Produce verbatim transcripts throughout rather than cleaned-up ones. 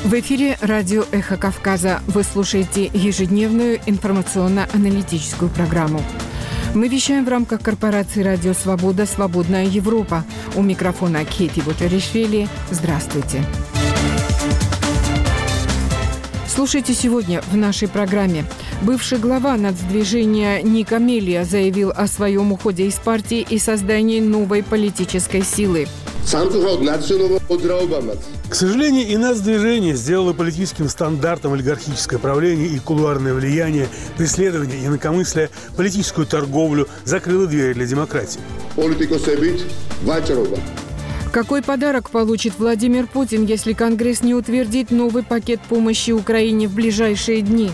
В эфире радио «Эхо Кавказа». Вы слушаете ежедневную информационно-аналитическую программу. Мы вещаем в рамках корпорации «Радио Свобода. Свободная Европа». У микрофона Кети Ботаришвили. Здравствуйте. Слушайте сегодня в нашей программе. Бывший глава нацдвижения Ник Амелия заявил о своем уходе из партии и создании новой политической силы. К сожалению, и нацдвижение сделало политическим стандартом олигархическое правление и кулуарное влияние, преследование инакомыслия, политическую торговлю, закрыло двери для демократии. Какой подарок получит Владимир Путин, если Конгресс не утвердит новый пакет помощи Украине в ближайшие дни?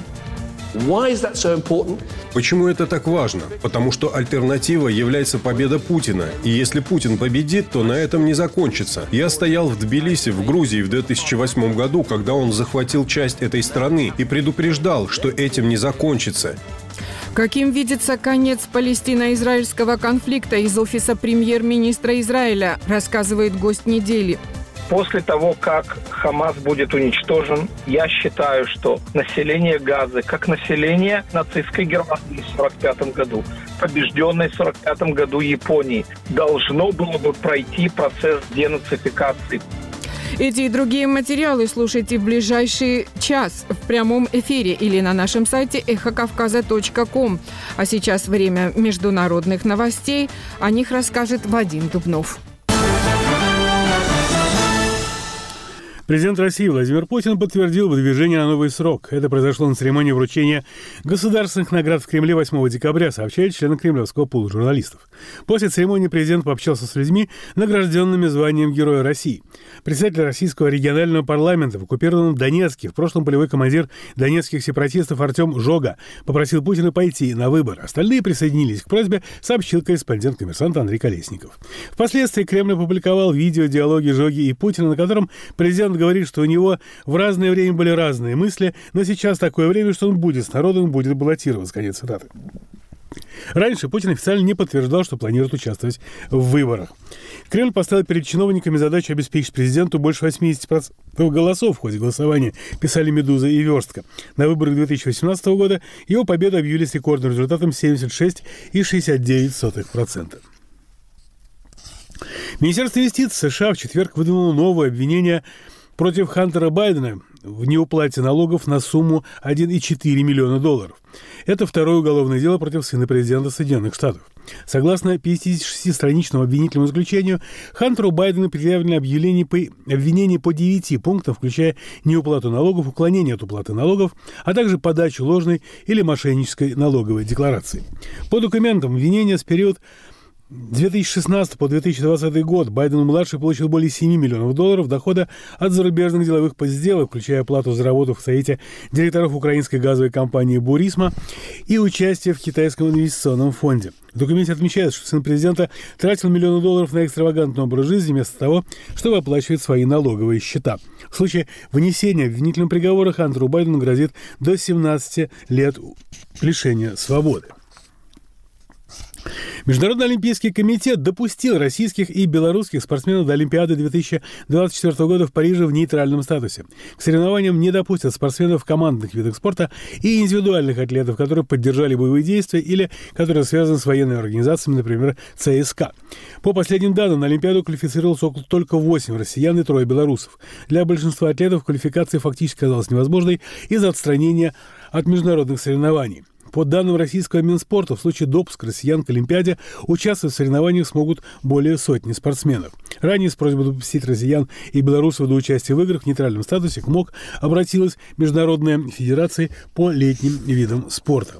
Почему это так важно? Потому что альтернатива является победа Путина. И если Путин победит, то на этом не закончится. Я стоял в Тбилиси, в Грузии в две тысячи восьмом году, когда он захватил часть этой страны и предупреждал, что этим не закончится. Каким видится конец палестино-израильского конфликта из офиса премьер-министра Израиля, рассказывает гость недели. После того, как Хамас будет уничтожен, я считаю, что население Газы, как население нацистской Германии в сорок пятом году, побежденной в сорок пятом году Японии, должно было бы пройти процесс денацификации. Эти и другие материалы слушайте в ближайший час в прямом эфире или на нашем сайте эхо кавказа точка ком. А сейчас время международных новостей. О них расскажет Вадим Дубнов. Президент России Владимир Путин подтвердил выдвижение на новый срок. Это произошло на церемонии вручения государственных наград в Кремле восьмого декабря, сообщает член кремлевского пула журналистов. После церемонии президент пообщался с людьми, награжденными званием Героя России. Председатель российского регионального парламента в оккупированном Донецке, в прошлом полевой командир донецких сепаратистов Артем Жога, попросил Путина пойти на выборы. Остальные присоединились к просьбе, сообщил корреспондент «Коммерсанта» Андрей Колесников. Впоследствии Кремль опубликовал видео диалоги Жоги и Путина, на котором президент говорит, что у него в разное время были разные мысли, но сейчас такое время, что он будет с народом, будет баллотироваться. Конец цитаты. Раньше Путин официально не подтверждал, что планирует участвовать в выборах. Кремль поставил перед чиновниками задачу обеспечить президенту больше восемьдесят процентов голосов в ходе голосования, писали «Медуза» и «Верстка». На выборах две тысячи восемнадцатого года его победу объявили с рекордным результатом семьдесят шесть целых шестьдесят девять сотых процента. Министерство юстиции США в четверг выдвинуло новое обвинение против Хантера Байдена в неуплате налогов на сумму один целых четыре десятых миллиона долларов. Это второе уголовное дело против сына президента Соединенных Штатов. Согласно пятидесятишестистраничному обвинительному заключению, Хантеру Байдену предъявлено объявление по, обвинение по девяти пунктам, включая неуплату налогов, уклонение от уплаты налогов, а также подачу ложной или мошеннической налоговой декларации. По документам обвинения с период две тысячи шестнадцатый по две тысячи двадцатый год Байден-младший получил более семи миллионов долларов дохода от зарубежных деловых сделок, включая оплату за работу в совете директоров украинской газовой компании «Бурисма» и участие в китайском инвестиционном фонде. В документе отмечается, что сын президента тратил миллионы долларов на экстравагантный образ жизни вместо того, чтобы оплачивать свои налоговые счета. В случае вынесения обвинительного приговора Хантеру Байдену грозит до семнадцати лет лишения свободы. Международный олимпийский комитет допустил российских и белорусских спортсменов до Олимпиады две тысячи двадцать четвёртого года в Париже в нейтральном статусе. К соревнованиям не допустят спортсменов в командных видах спорта и индивидуальных атлетов, которые поддержали боевые действия или которые связаны с военными организациями, например, ЦСКА. По последним данным, на Олимпиаду квалифицировалось около только восемь россиян и трое белорусов. Для большинства атлетов квалификация фактически оказалась невозможной из-за отстранения от международных соревнований. По данным российского Минспорта, в случае допуска россиян к Олимпиаде участвовать в соревнованиях смогут более сотни спортсменов. Ранее с просьбой допустить россиян и белорусов до участия в играх в нейтральном статусе к МОК обратилась Международная федерация по летним видам спорта.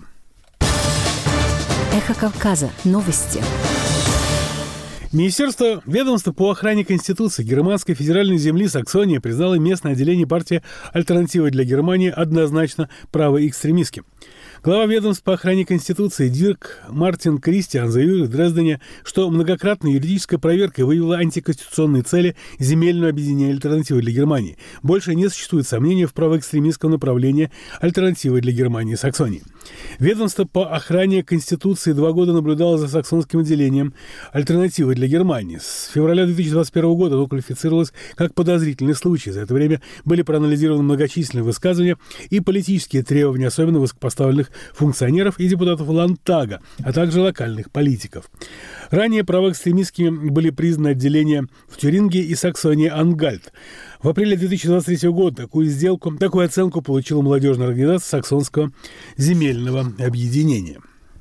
Эхо Кавказа. Новости. Министерство ведомства по охране Конституции германской федеральной земли Саксония признало местное отделение партии «Альтернатива для Германии» однозначно правоэкстремистским. Глава ведомства по охране Конституции Дирк Мартин Кристиан заявил в Дрездене, что многократная юридическая проверка выявила антиконституционные цели земельного объединения «Альтернативы для Германии». Больше не существует сомнений в правоэкстремистском направлении «Альтернативы для Германии» Саксонии. Ведомство по охране Конституции два года наблюдало за саксонским отделением альтернативы для Германии. С февраля две тысячи двадцать первого года оно квалифицировалось как подозрительный случай. За это время были проанализированы многочисленные высказывания и политические требования, особенно высокопоставленных функционеров и депутатов Ландтага, а также локальных политиков. Ранее правоэкстремистскими были признаны отделения в Тюринге и Саксонии-Ангальт. В апреле две тысячи двадцать третьего года такую сделку, такую оценку получила молодежная организация Саксонского земельного объединения.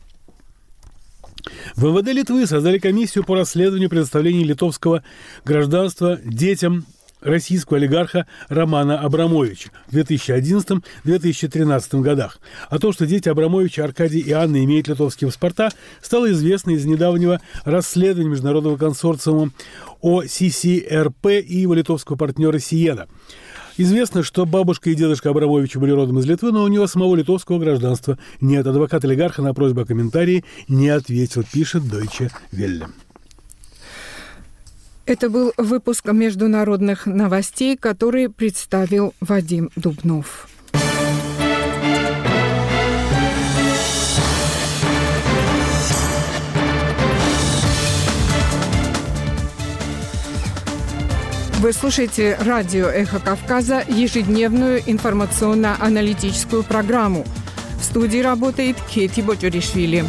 В эм вэ дэ Литвы создали комиссию по расследованию предоставления литовского гражданства детям российского олигарха Романа Абрамовича в две тысячи одиннадцатом — две тысячи тринадцатом годах. А то, что дети Абрамовича, Аркадий и Анна, имеют литовские паспорта, стало известно из недавнего расследования международного консорциума о си си эр пи и его литовского партнера Сиена. Известно, что бабушка и дедушка Абрамовича были родом из Литвы, но у него самого литовского гражданства нет. Адвокат олигарха на просьбу о комментарии не ответил, пишет Deutsche Welle. Это был выпуск международных новостей, который представил Вадим Дубнов. Вы слушаете радио «Эхо Кавказа», ежедневную информационно-аналитическую программу. В студии работает Кети Боджоришвили.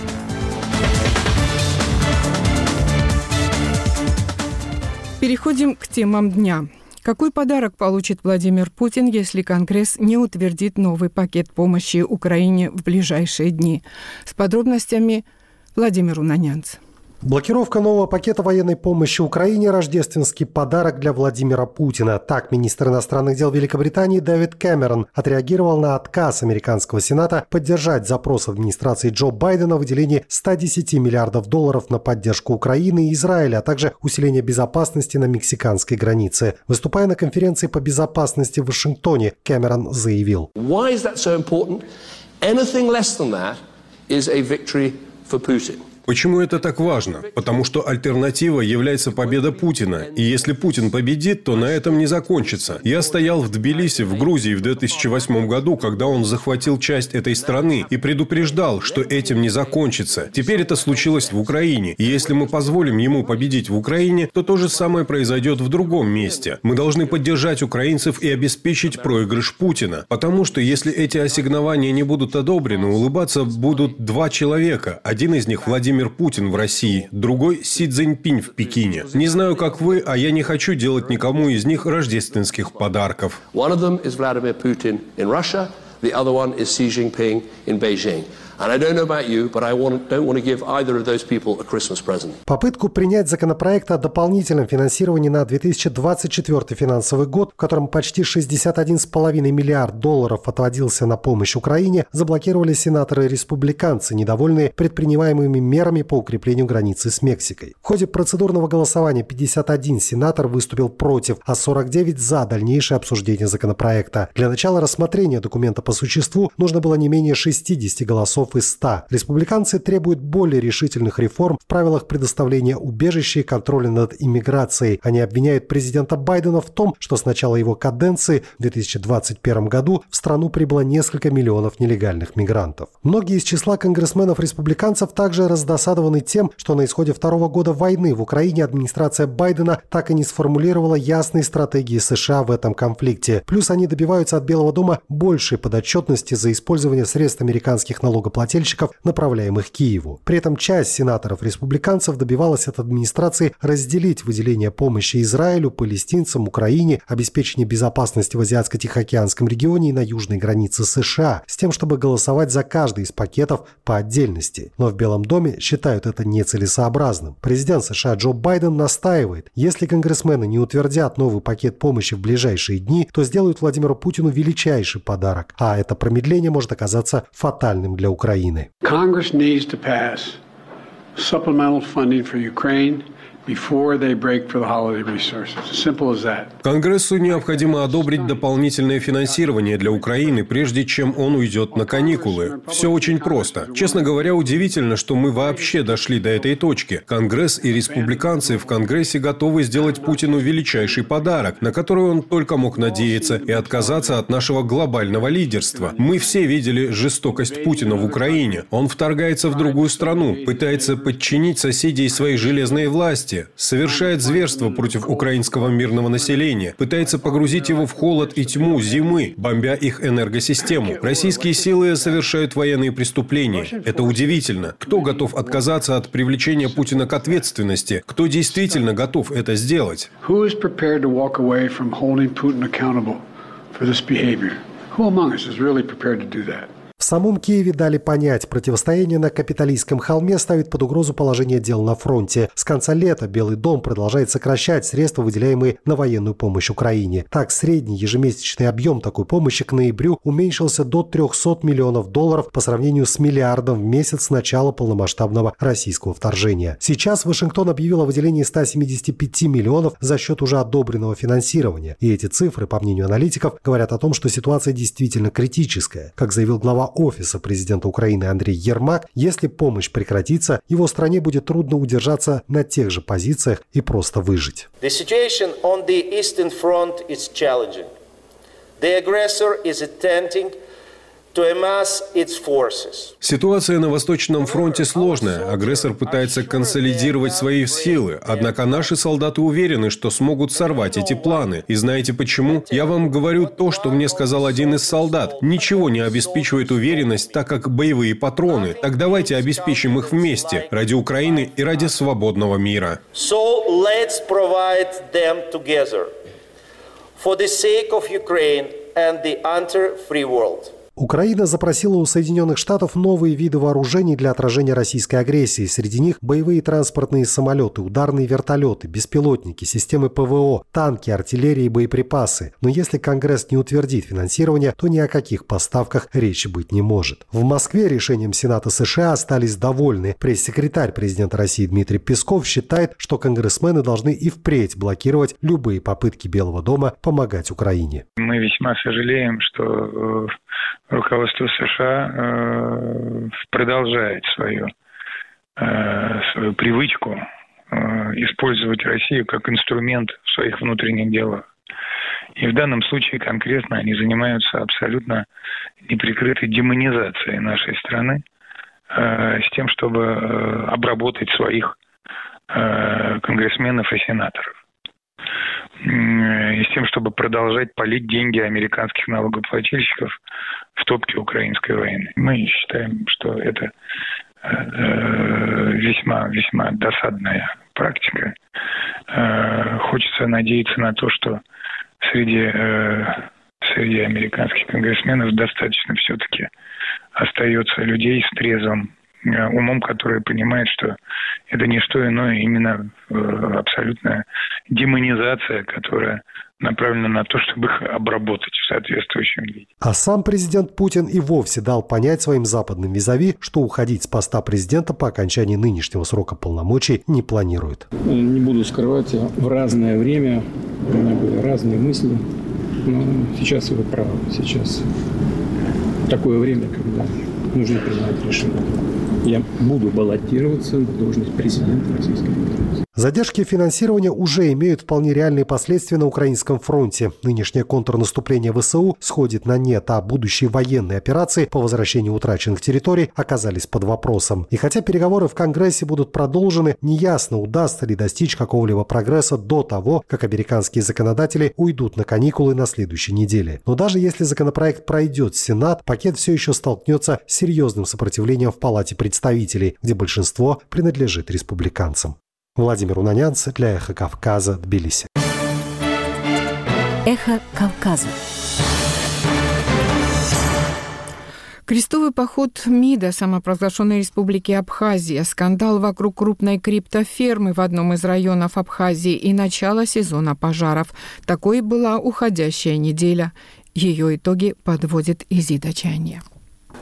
Переходим к темам дня. Какой подарок получит Владимир Путин, если Конгресс не утвердит новый пакет помощи Украине в ближайшие дни? С подробностями Владимир Унанянц. Блокировка нового пакета военной помощи Украине – рождественский подарок для Владимира Путина. Так министр иностранных дел Великобритании Дэвид Кэмерон отреагировал на отказ американского Сената поддержать запрос администрации Джо Байдена о выделении ста десяти миллиардов долларов на поддержку Украины и Израиля, а также усиление безопасности на мексиканской границе. Выступая на конференции по безопасности в Вашингтоне, Кэмерон заявил: Why is that so important? Anything less than that is a victory for Putin. Почему это так важно? Потому что альтернатива является победа Путина. И если Путин победит, то на этом не закончится. Я стоял в Тбилиси, в Грузии в две тысячи восьмом году, когда он захватил часть этой страны и предупреждал, что этим не закончится. Теперь это случилось в Украине. И если мы позволим ему победить в Украине, то то же самое произойдет в другом месте. Мы должны поддержать украинцев и обеспечить проигрыш Путина. Потому что если эти ассигнования не будут одобрены, улыбаться будут два человека. Один из них Владимир Путин в России, другой Си Цзиньпинь в Пекине. Не знаю, как вы, а я не хочу делать никому из них рождественских подарков. One of them is Vladimir Putin in Russia, the other one is Xi Jinping in Beijing. And I don't know about you, but I want, don't want to give either of those people a Christmas present. Попытку принять законопроект о дополнительном финансировании на две тысячи двадцать четвёртый финансовый год, в котором почти шестьдесят один целых пять десятых миллиард долларов отводился на помощь Украине, заблокировали сенаторы-республиканцы, недовольные предпринимаемыми мерами по укреплению границы с Мексикой. В ходе процедурного голосования пятьдесят один сенатор выступил против, а сорок девять за дальнейшее обсуждение законопроекта. Для начала рассмотрения документа по существу нужно было не менее шестидесяти голосов из ста. Республиканцы требуют более решительных реформ в правилах предоставления убежища и контроля над иммиграцией. Они обвиняют президента Байдена в том, что с начала его каденции в две тысячи двадцать первом году в страну прибыло несколько миллионов нелегальных мигрантов. Многие из числа конгрессменов-республиканцев также раздосадованы тем, что на исходе второго года войны в Украине администрация Байдена так и не сформулировала ясной стратегии США в этом конфликте. Плюс они добиваются от Белого дома большей подотчетности за использование средств американских налогоплательщиков, направляемых Киеву. При этом часть сенаторов-республиканцев добивалась от администрации разделить выделение помощи Израилю, палестинцам, Украине, обеспечение безопасности в Азиатско-Тихоокеанском регионе и на южной границе США, с тем, чтобы голосовать за каждый из пакетов по отдельности. Но в Белом доме считают это нецелесообразным. Президент США Джо Байден настаивает, если конгрессмены не утвердят новый пакет помощи в ближайшие дни, то сделают Владимиру Путину величайший подарок, а это промедление может оказаться фатальным для Украины. Congress needs to pass supplemental funding for Ukraine Конгрессу необходимо одобрить дополнительное финансирование для Украины, прежде чем он уйдет на каникулы. Все очень просто. Честно говоря, удивительно, что мы вообще дошли до этой точки. Конгресс и республиканцы в Конгрессе готовы сделать Путину величайший подарок, на который он только мог надеяться, и отказаться от нашего глобального лидерства. Мы все видели жестокость Путина в Украине. Он вторгается в другую страну, пытается подчинить соседей своей железной власти, совершает зверство против украинского мирного населения, пытается погрузить его в холод и тьму зимы, бомбя их энергосистему. Российские силы совершают военные преступления. Это удивительно. Кто готов отказаться от привлечения Путина к ответственности? Кто действительно готов это сделать? В самом Киеве дали понять, противостояние на Капитолийском холме ставит под угрозу положение дел на фронте. С конца лета Белый дом продолжает сокращать средства, выделяемые на военную помощь Украине. Так, средний ежемесячный объем такой помощи к ноябрю уменьшился до трехсот миллионов долларов по сравнению с миллиардом в месяц с начала полномасштабного российского вторжения. Сейчас Вашингтон объявил о выделении ста семидесяти пяти миллионов за счет уже одобренного финансирования. И эти цифры, по мнению аналитиков, говорят о том, что ситуация действительно критическая. Как заявил глава Офиса президента Украины Андрей Ермак, если помощь прекратится, его стране будет трудно удержаться на тех же позициях и просто выжить. The situation on the Eastern Front is challenging. The aggressor is attempting to amass its forces. Ситуация на Восточном фронте сложная. Агрессор пытается консолидировать свои силы. Однако наши солдаты уверены, что смогут сорвать эти планы. И знаете почему? Я вам говорю то, что мне сказал один из солдат. Ничего не обеспечивает уверенность, так как боевые патроны. Так давайте обеспечим их вместе. Ради Украины и ради свободного мира. So let's provide them together. For the sake of Ukraine and the enter-free world. Украина запросила у Соединенных Штатов новые виды вооружений для отражения российской агрессии. Среди них боевые транспортные самолеты, ударные вертолеты, беспилотники, системы ПВО, танки, артиллерия и боеприпасы. Но если Конгресс не утвердит финансирование, то ни о каких поставках речи быть не может. В Москве решением Сената США остались довольны. Пресс-секретарь президента России Дмитрий Песков считает, что конгрессмены должны и впредь блокировать любые попытки Белого дома помогать Украине. Мы весьма сожалеем, что руководство США э, продолжает свою, э, свою привычку э, использовать Россию как инструмент в своих внутренних делах. И в данном случае конкретно они занимаются абсолютно неприкрытой демонизацией нашей страны э, с тем, чтобы э, обработать своих э, конгрессменов и сенаторов. И с тем, чтобы продолжать палить деньги американских налогоплательщиков в топке украинской войны. Мы считаем, что это весьма-весьма досадная практика. Хочется надеяться на то, что среди, среди американских конгрессменов достаточно все-таки остается людей с трезвым умом, которые понимают, что это не что иное, именно абсолютная демонизация, которая направлена на то, чтобы их обработать в соответствующем виде. А сам президент Путин и вовсе дал понять своим западным визави, что уходить с поста президента по окончании нынешнего срока полномочий не планирует. Не буду скрывать, в разное время у меня были разные мысли, но сейчас вы правы, сейчас такое время, когда нужно принимать решение. Я буду баллотироваться на должность президента Российской Федерации. Задержки финансирования уже имеют вполне реальные последствия на украинском фронте. Нынешнее контрнаступление ВСУ сходит на нет, а будущие военные операции по возвращению утраченных территорий оказались под вопросом. И хотя переговоры в Конгрессе будут продолжены, неясно, удастся ли достичь какого-либо прогресса до того, как американские законодатели уйдут на каникулы на следующей неделе. Но даже если законопроект пройдет в Сенат, пакет все еще столкнется с серьезным сопротивлением в Палате представителей, где большинство принадлежит республиканцам. Владимир Унанянц для «Эхо Кавказа», Тбилиси. «Эхо Кавказа». Крестовый поход МИДа самопровозглашенной республики Абхазия, скандал вокруг крупной криптофермы в одном из районов Абхазии и начало сезона пожаров. Такой была уходящая неделя. Ее итоги подводит Изида Чанья.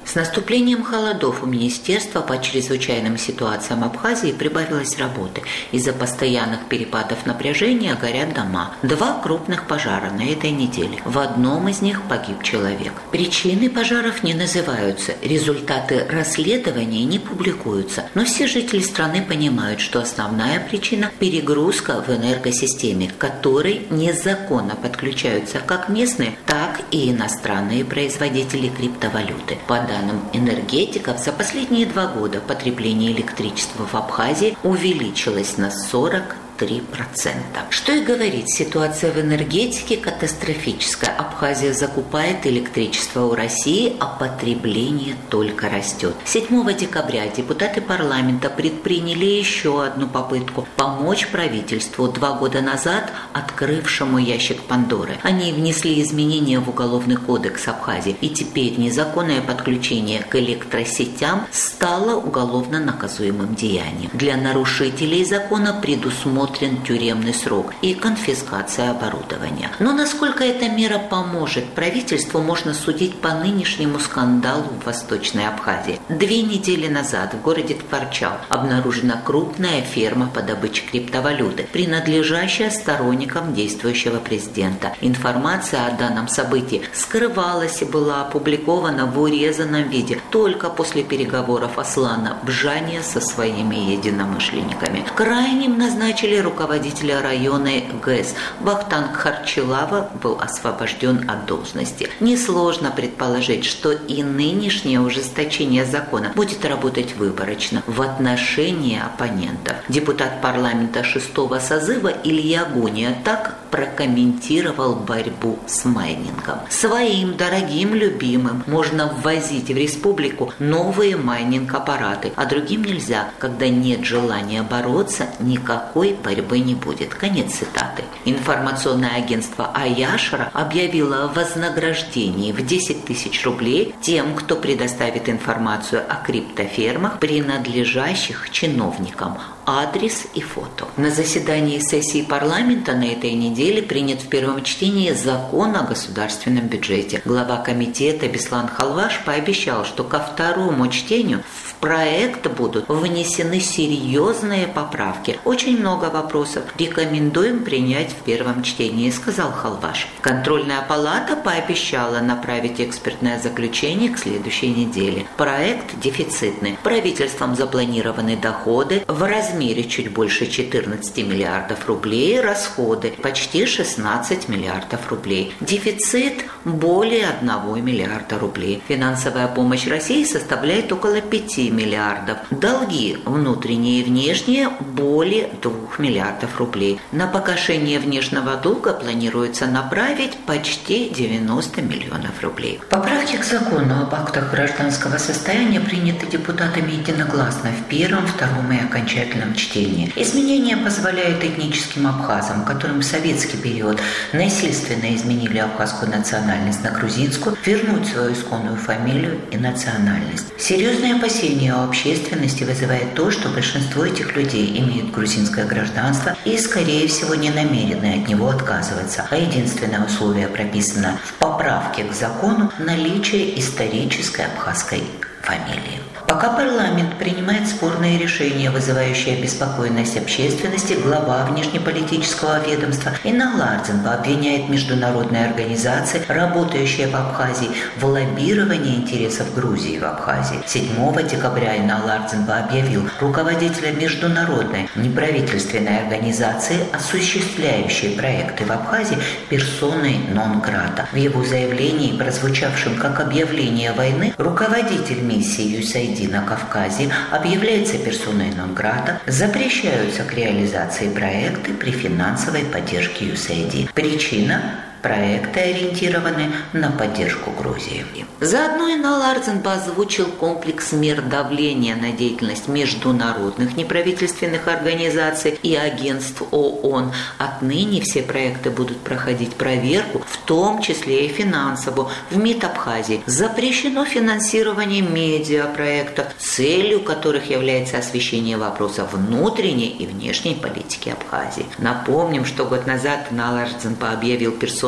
С наступлением холодов у Министерства по чрезвычайным ситуациям Абхазии прибавилось работы. Из-за постоянных перепадов напряжения горят дома. Два крупных пожара на этой неделе. В одном из них погиб человек. Причины пожаров не называются, результаты расследования не публикуются. Но все жители страны понимают, что основная причина – перегрузка в энергосистеме, к которой незаконно подключаются как местные, так и иностранные производители криптовалюты. По данным энергетиков, за последние два года потребление электричества в Абхазии увеличилось на сорок три процента. Что и говорить, ситуация в энергетике катастрофическая. Абхазия закупает электричество у России, а потребление только растет. седьмого декабря депутаты парламента предприняли еще одну попытку помочь правительству, два года назад открывшему ящик Пандоры. Они внесли изменения в Уголовный кодекс Абхазии, и теперь незаконное подключение к электросетям стало уголовно наказуемым деянием. Для нарушителей закона предусмотрено тюремный срок и конфискация оборудования. Но насколько эта мера поможет правительству, можно судить по нынешнему скандалу в Восточной Абхазии. Две недели назад в городе Ткварчал обнаружена крупная ферма по добыче криптовалюты, принадлежащая сторонникам действующего президента. Информация о данном событии скрывалась и была опубликована в урезанном виде только после переговоров Аслана Бжания со своими единомышленниками. Крайним назначили руководителя района ГЭС. Вахтанг Харчилава был освобожден от должности. Несложно предположить, что и нынешнее ужесточение закона будет работать выборочно в отношении оппонентов. Депутат парламента шестого созыва Илья Гуния так прокомментировал борьбу с майнингом. Своим дорогим любимым можно ввозить в республику новые майнинг-аппараты, а другим нельзя. Когда нет желания бороться, никакой борьбы не будет. Конец цитаты. Информационное агентство Аяшра объявило о вознаграждении в десять тысяч рублей тем, кто предоставит информацию о криптофермах, принадлежащих чиновникам. Адрес и фото. На заседании сессии парламента на этой неделе принят в первом чтении закон о государственном бюджете. Глава комитета Беслан Халваш пообещал, что ко второму чтению в проект будут внесены серьезные поправки. Очень много вопросов. Рекомендуем принять в первом чтении, сказал Халваш. Контрольная палата пообещала направить экспертное заключение к следующей неделе. Проект дефицитный. Правительством запланированы доходы в размере чуть больше четырнадцати миллиардов рублей, расходы почти шестнадцать миллиардов рублей. Дефицит более одного миллиарда рублей. Финансовая помощь России составляет около пяти миллиардов. Долги внутренние и внешние более двух миллиардов рублей. На погашение внешнего долга планируется направить почти девяносто миллионов рублей. Поправки к закону об актах гражданского состояния приняты депутатами единогласно в первом, втором и окончательном чтении. Изменения позволяют этническим абхазам, которым в советский период насильственно изменили абхазскую национальность на грузинскую, вернуть свою исконную фамилию и национальность. Серьезные опасения у общественности вызывает то, что большинство этих людей имеют грузинское гражданство и, скорее всего, не намерены от него отказываться. А единственное условие прописано в поправке к закону – наличие исторической абхазской фамилии. Пока парламент принимает спорные решения, вызывающие обеспокоенность общественности, глава внешнеполитического ведомства Инал Ардзинба обвиняет международные организации, работающие в Абхазии, в лоббировании интересов Грузии в Абхазии. седьмого декабря Инал Ардзинба объявил руководителя международной неправительственной организации, осуществляющей проекты в Абхазии, персоной нон-грата. В его заявлении, прозвучавшем как объявление войны, руководитель миссии ю эс эй ай ди на Кавказе объявляется персоной нон-грата, запрещаются к реализации проекты при финансовой поддержке ю эс эй ай ди. Причина – проекты ориентированы на поддержку Грузии. Заодно Инал Ардзинба озвучил комплекс мер давления на деятельность международных неправительственных организаций и агентств ООН. Отныне все проекты будут проходить проверку, в том числе и финансовую. В МИД Абхазии запрещено финансирование медиапроектов, целью которых является освещение вопросов внутренней и внешней политики Абхазии. Напомним, что год назад Инал Ардзинба объявил персоной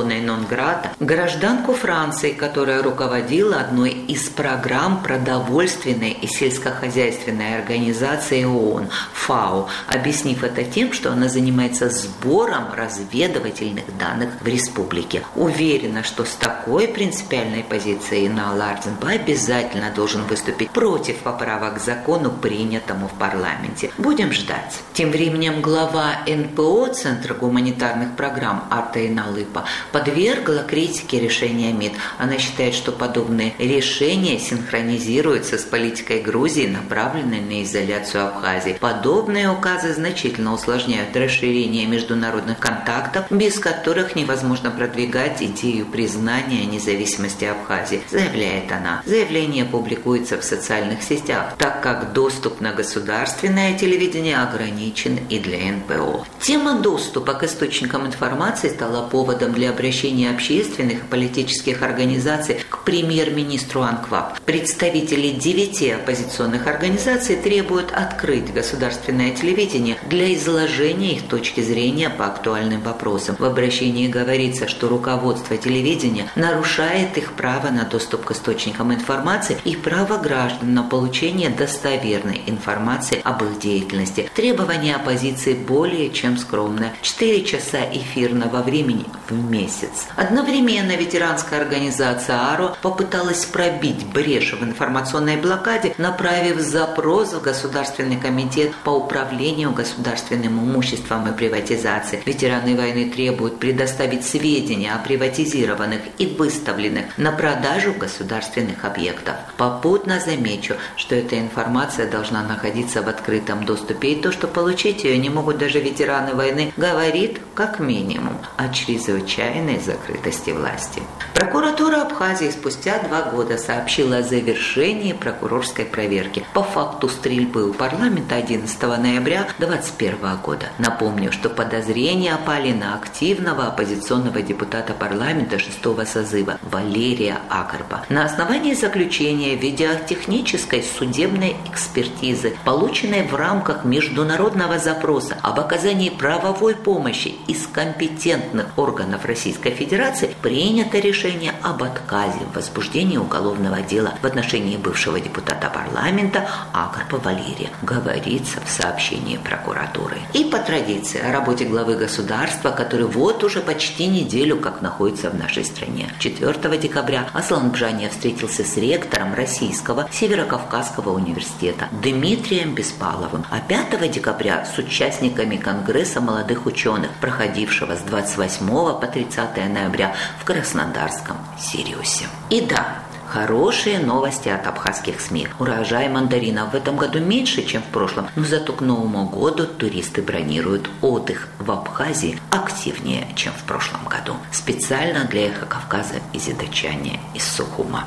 персоной нон-грата гражданку Франции, которая руководила одной из программ продовольственной и сельскохозяйственной организации ООН ФАО, объяснив это тем, что она занимается сбором разведывательных данных в республике. Уверена, что с такой принципиальной позицией Инал Арденбай обязательно должен выступить против поправок к закону, принятому в парламенте. Будем ждать. Тем временем глава эн пэ о Центра гуманитарных программ Арта Иналыпа подвергла критике решения МИД. Она считает, что подобные решения синхронизируются с политикой Грузии, направленной на изоляцию Абхазии. Подобные указы значительно усложняют расширение международных контактов, без которых невозможно продвигать идею признания независимости Абхазии, заявляет она. Заявление публикуется в социальных сетях, так как доступ на государственное телевидение ограничен и для эн пэ о. Тема доступа к источникам информации стала поводом для обращения общественных и политических организаций к премьер-министру АНКВАП. Представители девяти оппозиционных организаций требуют открыть государственное телевидение для изложения их точки зрения по актуальным вопросам. В обращении говорится, что руководство телевидения нарушает их право на доступ к источникам информации и право граждан на получение достоверной информации об их деятельности. Требования оппозиции более чем скромное. четыре часа эфирного времени в месяц. Одновременно ветеранская организация АРО попыталась пробить брешь в информационной блокаде, направив запрос в Государственный комитет по управлению государственным имуществом и приватизации. Ветераны войны требуют предоставить сведения о приватизированных и выставленных на продажу государственных объектов. Попутно замечу, что эта информация должна находиться в открытом доступе, и то, что получить ее не могут даже ветераны войны, говорит, как минимум, о чрезвычайной закрытости власти. Прокуратура Абхазии спустя два года сообщила о завершении прокурорской проверки по факту стрельбы у парламента одиннадцатого ноября две тысячи двадцать первого года. Напомню, что подозрения пали на активного оппозиционного депутата парламента шестого созыва Валерия Акарба. На основании заключения видеотехнической судебной экспертизы, полученной в рамках международного запроса об оказании правовой помощи из компетентных органов Российской Федерации, принято решение об отказе в возбуждении уголовного дела в отношении бывшего депутата парламента Акарба Валерия, говорится в сообщении прокуратуры. И по традиции о работе главы государства, который вот уже почти неделю как находится в нашей стране. четвёртого декабря Аслан Бжания встретился с ректором Российского Северокавказского университета Дмитрием Беспаловым, а пятого декабря с участниками Конгресса молодых ученых, проходившего с двадцать восьмого по тридцатое ноября в Краснодарском Сириусе. И да, хорошие новости от абхазских СМИ. Урожай мандаринов в этом году меньше, чем в прошлом, но зато к Новому году туристы бронируют отдых в Абхазии активнее, чем в прошлом году. Специально для «Эхо Кавказа» изидачане из Сухума.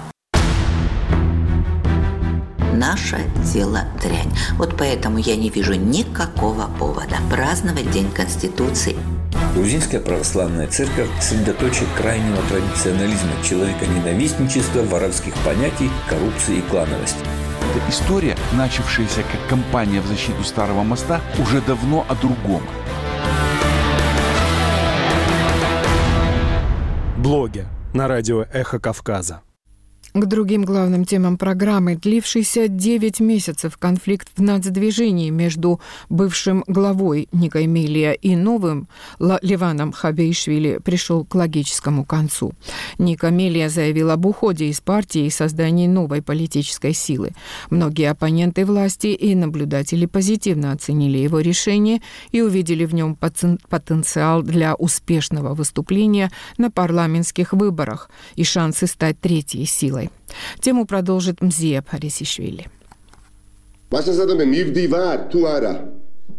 Наше дело дрянь. Вот поэтому я не вижу никакого повода праздновать День Конституции. Грузинская православная церковь – средоточие крайнего традиционализма, человеконенавистничества, воровских понятий, коррупции и клановости. Эта история, начавшаяся как кампания в защиту Старого моста, уже давно о другом. Блоги на радио «Эхо Кавказа». К другим главным темам программы. Длившийся девять месяцев конфликт в нацдвижении между бывшим главой Ника Эмилия и новым Леваном Хабеишвили пришел к логическому концу. Ник Эмилия заявил об уходе из партии и создании новой политической силы. Многие оппоненты власти и наблюдатели позитивно оценили его решение и увидели в нем потенциал для успешного выступления на парламентских выборах и шансы стать третьей силой. Тему продолжит Мзия Парисишвили.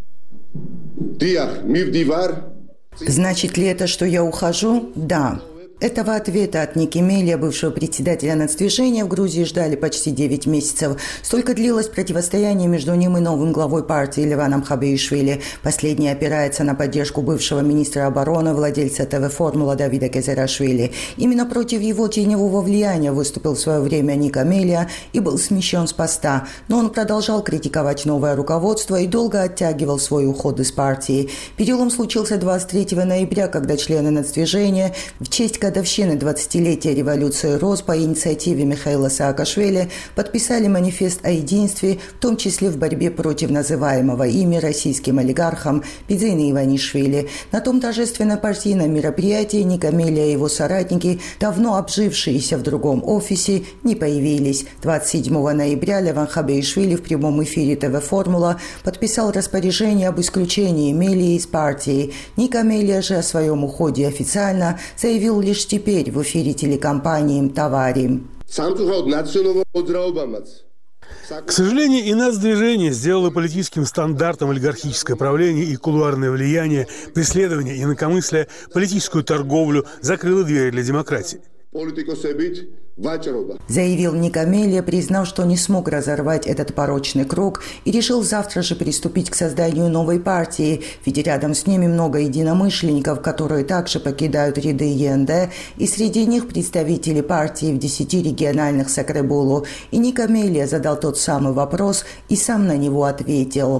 Значит ли это, что я ухожу? Да. Этого ответа от Ники Мелия, бывшего председателя нацдвижения в Грузии, ждали почти девять месяцев. Столько длилось противостояние между ним и новым главой партии Леваном Хабеишвили. Последний опирается на поддержку бывшего министра обороны, владельца ТВ-формула Давида Кезерашвили. Именно против его теневого влияния выступил в свое время Ника Мелия и был смещен с поста. Но он продолжал критиковать новое руководство и долго оттягивал свой уход из партии. Перелом случился двадцать третьего ноября, когда члены нацдвижения в честь годовщины двадцатилетия революции РОС по инициативе Михаила Саакашвили подписали манифест о единстве, в том числе в борьбе против называемого ими российским олигархом Бидзина Иванишвили. На том торжественном партийном мероприятии Ника Мелия и его соратники, давно обжившиеся в другом офисе, не появились. двадцать седьмого ноября Леван Хабеишвили в прямом эфире ТВ-формула подписал распоряжение об исключении Мелии из партии. Ника Мелия же о своем уходе официально заявил лишь теперь в эфире телекомпании «Тавари». К сожалению, и нацдвижение сделало политическим стандартом олигархическое правление и кулуарное влияние, преследование инакомыслия, политическую торговлю, закрыло двери для демократии. Заявил Ника Мелия, признав, что не смог разорвать этот порочный круг и решил завтра же приступить к созданию новой партии, ведь рядом с ними много единомышленников, которые также покидают ряды ЕНД, и среди них представители партии в десяти региональных Сакребулу. И Ника Мелия задал тот самый вопрос и сам на него ответил.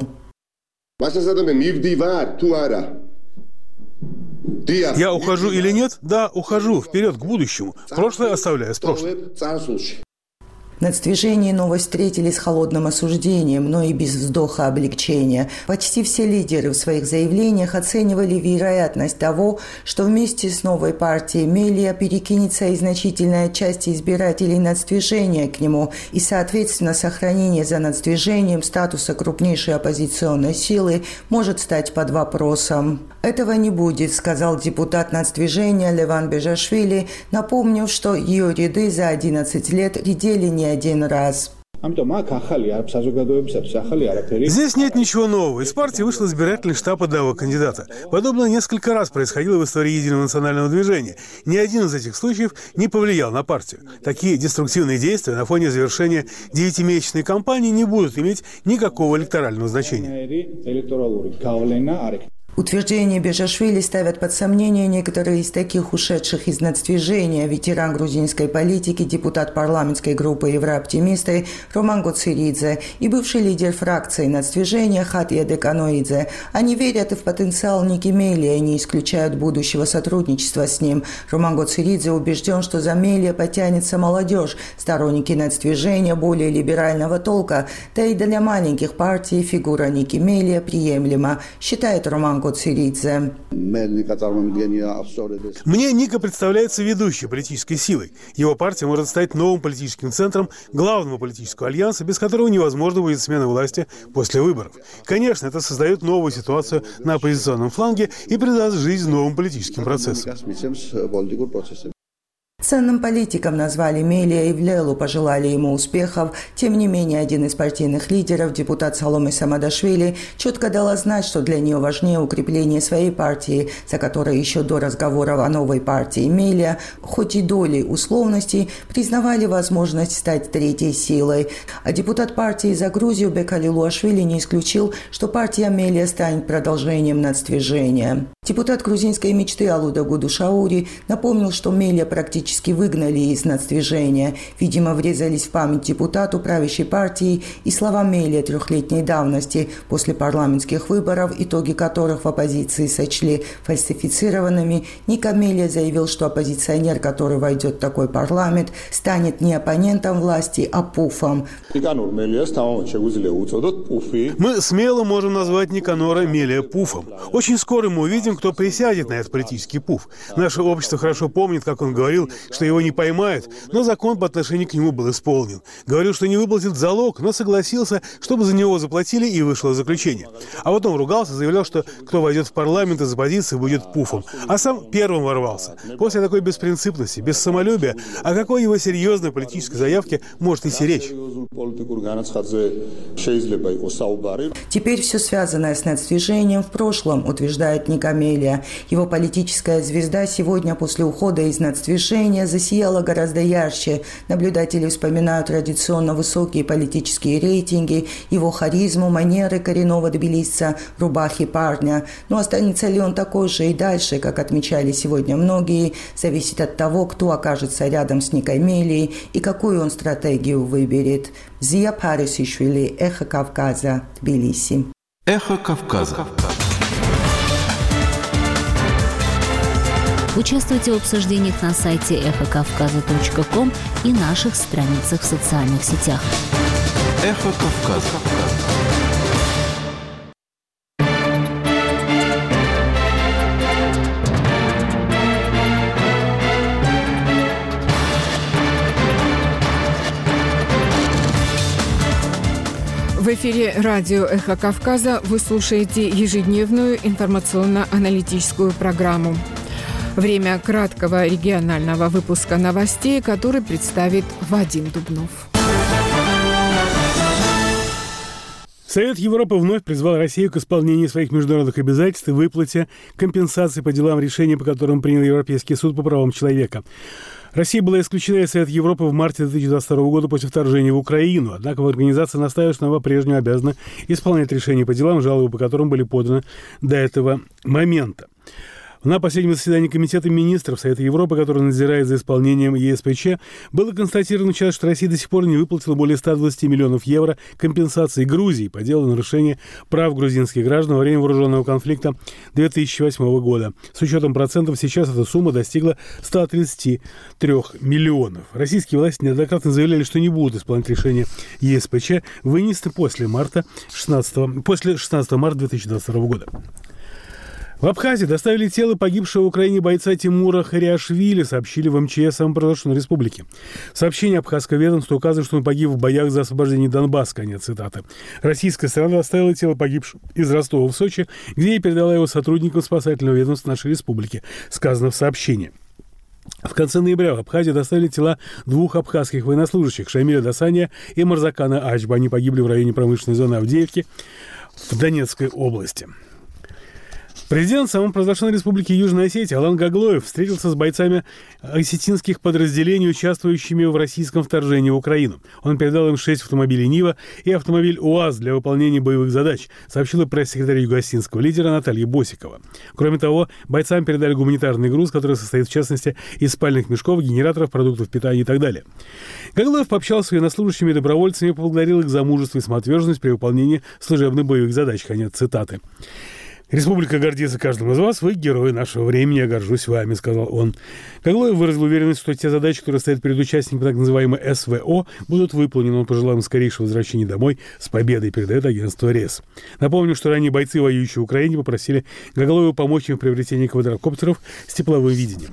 Я ухожу или нет? Да, ухожу. Вперед, к будущему. Прошлое оставляю с прошлым. Нацдвижение новость встретили с холодным осуждением, но и без вздоха облегчения. Почти все лидеры в своих заявлениях оценивали вероятность того, что вместе с новой партией Мелия перекинется и значительная часть избирателей нацдвижения к нему, и, соответственно, сохранение за нацдвижением статуса крупнейшей оппозиционной силы может стать под вопросом. «Этого не будет», — сказал депутат нацдвижения Леван Бежашвили, напомнив, что ее ряды за одиннадцать лет редели не один раз. Здесь нет ничего нового. Из партии вышел избирательный штаб одного кандидата. Подобное несколько раз происходило в истории Единого национального движения. Ни один из этих случаев не повлиял на партию. Такие деструктивные действия на фоне завершения девятимесячной кампании не будут иметь никакого электорального значения. Утверждения Бежашвили ставят под сомнение некоторые из таких ушедших из нацдвижения. Ветеран грузинской политики, депутат парламентской группы «Еврооптимисты» Роман Гоциридзе и бывший лидер фракции нацдвижения Хатия Деканоидзе. Они верят и в потенциал Ники Мелия и не исключают будущего сотрудничества с ним. Роман Гоциридзе убежден, что за Мелия потянется молодежь, сторонники нацдвижения более либерального толка, да и для маленьких партий фигура Ники Мелия приемлема, считает Роман Гоциридзе. Мне Ника представляется ведущей политической силой. Его партия может стать новым политическим центром главного политического альянса, без которого невозможно будет смена власти после выборов. Конечно, это создает новую ситуацию на оппозиционном фланге и придаст жизнь новым политическим процессам. Ценным политиком назвали Мелия и в Лелу пожелали ему успехов. Тем не менее, один из партийных лидеров, депутат Саломе Самадашвили, четко дала знать, что для нее важнее укрепление своей партии, за которой еще до разговоров о новой партии Мелия, хоть и долей условностей, признавали возможность стать третьей силой. А депутат партии «За Грузию» Бекали Луашвили не исключил, что партия Мелия станет продолжением нацдвижения. Депутат грузинской мечты Алуда Гудушаури напомнил, что Мелия практически выгнали из нацдвижения. Видимо, врезались в память депутату правящей партии и слова Мелия трехлетней давности после парламентских выборов, итоги которых в оппозиции сочли фальсифицированными. Ника Мелия заявил, что оппозиционер, который войдет в такой парламент, станет не оппонентом власти, а пуфом. Мы смело можем назвать Никанора Мелия пуфом. Очень скоро мы увидим, кто присядет на этот политический пуф. Наше общество хорошо помнит, как он говорил: что его не поймают, но закон по отношению к нему был исполнен. Говорил, что не выплатит залог, но согласился, чтобы за него заплатили, и вышел из заключения. А потом ругался, заявлял, что кто войдет в парламент из оппозиции, будет пуфом. А сам первым ворвался. После такой беспринципности, без самолюбия, о какой его серьезной политической заявке может идти речь? Теперь все связанное с нацдвижением в прошлом, утверждает Ник Амелия. Его политическая звезда сегодня после ухода из нацдвижения засияла гораздо ярче. Наблюдатели вспоминают традиционно высокие политические рейтинги, его харизму, манеры коренного тбилисца, рубахи парня. Но останется ли он такой же и дальше, как отмечали сегодня многие, зависит от того, кто окажется рядом с Ник Амелией и какую он стратегию выберет. Зия Парисишвили, Эхо Кавказа, Тбилиси. Эхо Кавказа. Участвуйте в обсуждениях на сайте эхо кавказа точка ком и наших страницах в социальных сетях. Эхо Кавказа. В эфире радио «Эхо Кавказа» вы слушаете ежедневную информационно-аналитическую программу. Время краткого регионального выпуска новостей, который представит Вадим Дубнов. Совет Европы вновь призвал Россию к исполнению своих международных обязательств и выплате компенсации по делам, решения по которым принял Европейский суд по правам человека. Россия была исключена из Совета Европы в марте две тысячи двадцать второго года после вторжения в Украину. Однако организация настаивает, что она по-прежнему обязана исполнять решения по делам, жалобы по которым были поданы до этого момента. На последнем заседании Комитета министров Совета Европы, который надзирает за исполнением Е С П Ч, было констатировано, что Россия до сих пор не выплатила более ста двадцати миллионов евро компенсации Грузии по делу нарушения прав грузинских граждан во время вооруженного конфликта две тысячи восьмого года. С учетом процентов сейчас эта сумма достигла ста тридцати трёх миллионов. Российские власти неоднократно заявляли, что не будут исполнять решение Е С П Ч, вынесенное после, марта шестнадцатого, после шестнадцатого марта две тысячи двадцать второго года. В Абхазии доставили тело погибшего в Украине бойца Тимура Хариашвили, сообщили в Эм Че Эс самопровозглашенной республики. Сообщение абхазского ведомства указывает, что он погиб в боях за освобождение Донбасса. Конец цитаты. Российская сторона доставила тело погибшего из Ростова в Сочи, где и передала его сотрудникам спасательного ведомства нашей республики, сказано в сообщении. В конце ноября в Абхазию доставили тела двух абхазских военнослужащих, Шамиля Дасания и Марзакана Ачба. Они погибли в районе промышленной зоны Авдеевки в Донецкой области. Президент самопровозглашенной республики Южная Осетия Алан Гаглоев встретился с бойцами осетинских подразделений, участвующими в российском вторжении в Украину. Он передал им шесть автомобилей Нива и автомобиль УАЗ для выполнения боевых задач, сообщила пресс-секретарь югоосетинского лидера Наталья Босикова. Кроме того, бойцам передали гуманитарный груз, который состоит в частности из спальных мешков, генераторов, продуктов питания и так далее. Гаглоев пообщался с военнослужащими и добровольцами и поблагодарил их за мужество и самоотверженность при выполнении служебных боевых задач. Конец цитаты. «Республика гордится каждым из вас. Вы герои нашего времени. Я горжусь вами», — сказал он. Гаглоев выразил уверенность, что те задачи, которые стоят перед участниками так называемой С В О, будут выполнены. Он пожелал им скорейшего возвращения домой с победой, передает агентство РЕС. Напомню, что ранее бойцы, воюющие в Украине, попросили Гаглоева помочь им в приобретении квадрокоптеров с тепловым видением.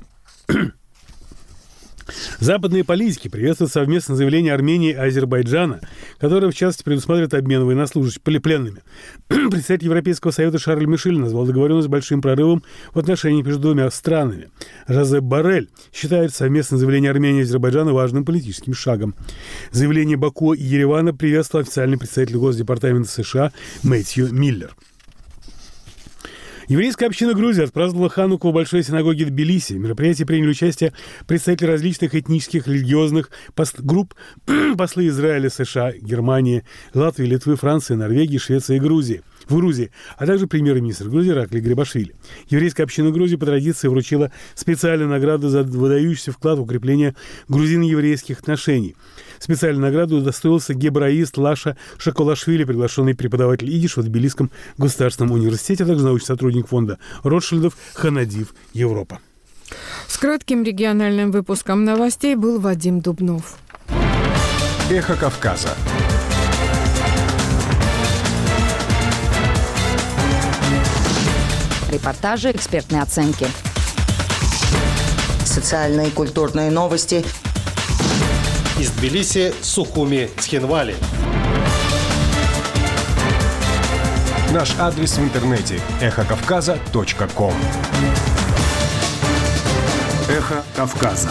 Западные политики приветствуют совместное заявление Армении и Азербайджана, которое, в частности, предусматривает обмен военнослужащими пленными. Председатель Европейского совета Шарль Мишель назвал договоренность большим прорывом в отношениях между двумя странами. Жозеп Боррель считает совместное заявление Армении и Азербайджана важным политическим шагом. Заявление Баку и Еревана приветствовал официальный представитель Госдепартамента США Мэтью Миллер. Еврейская община Грузии отпраздновала Хануку в Большой синагоге Тбилиси. В мероприятии приняли участие представители различных этнических, религиозных групп, послы Израиля, США, Германии, Латвии, Литвы, Франции, Норвегии, Швеции и Грузии. В Грузии, а также премьер-министр Грузии Иракли Грибашвили. Еврейская община Грузии по традиции вручила специальную награду за выдающийся вклад в укрепление грузино-еврейских отношений. Специальную награду удостоился гебраист Лаша Шаколашвили, приглашенный преподаватель идиш в Тбилисском государственном университете, а также научный сотрудник фонда Ротшильдов Ханадив Европа. С кратким региональным выпуском новостей был Вадим Дубнов. Эхо Кавказа. Репортажи, экспертные оценки. социальные и культурные новости. Из Тбилиси, Сухуми, Цхинвали. Наш адрес в интернете эхо кавказа точка ком. Эхо Кавказа.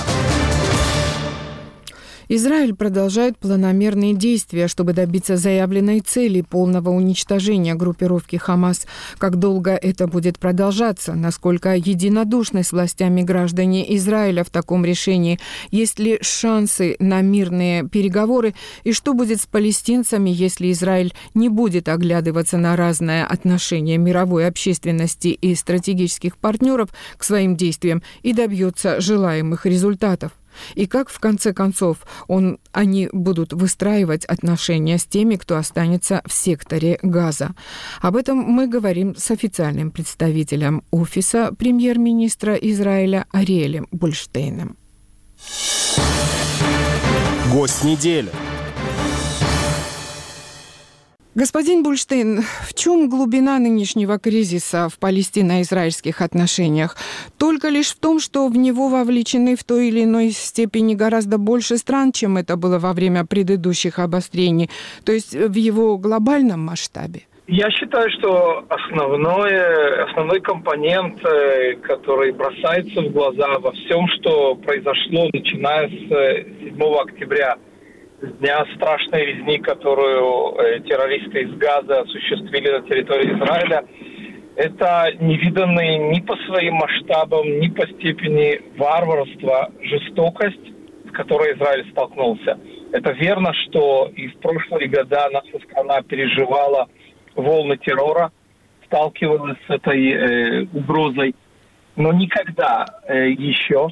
Израиль продолжает планомерные действия, чтобы добиться заявленной цели полного уничтожения группировки «Хамас». Как долго это будет продолжаться? Насколько единодушны с властями граждане Израиля в таком решении? Есть ли шансы на мирные переговоры? И что будет с палестинцами, если Израиль не будет оглядываться на разное отношение мировой общественности и стратегических партнеров к своим действиям и добьется желаемых результатов? И как, в конце концов, он, они будут выстраивать отношения с теми, кто останется в секторе Газа? Об этом мы говорим с официальным представителем офиса премьер-министра Израиля Ариэлем Бульштейном. Гость недели. Господин Бульштейн, в чем глубина нынешнего кризиса в палестино-израильских отношениях? Только лишь в том, что в него вовлечены в той или иной степени гораздо больше стран, чем это было во время предыдущих обострений, то есть в его глобальном масштабе? Я считаю, что основной, основной компонент, который бросается в глаза во всем, что произошло, начиная с седьмого октября, с дня страшной резни, которую э, террористы из Газа осуществили на территории Израиля, это невиданный ни по своим масштабам, ни по степени варварства, жестокость, с которой Израиль столкнулся. Это верно, что и в прошлые года наша страна переживала волны террора, сталкивалась с этой э, угрозой, но никогда э, еще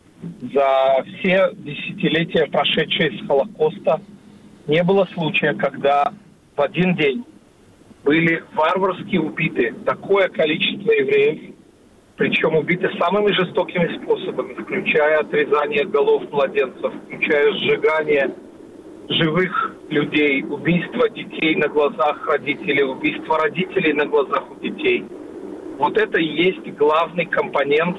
за все десятилетия, прошедшие с Холокоста, не было случая, когда в один день были варварски убиты такое количество евреев, причем убиты самыми жестокими способами, включая отрезание голов младенцев, включая сжигание живых людей, убийство детей на глазах родителей, убийство родителей на глазах у детей. Вот это и есть главный компонент.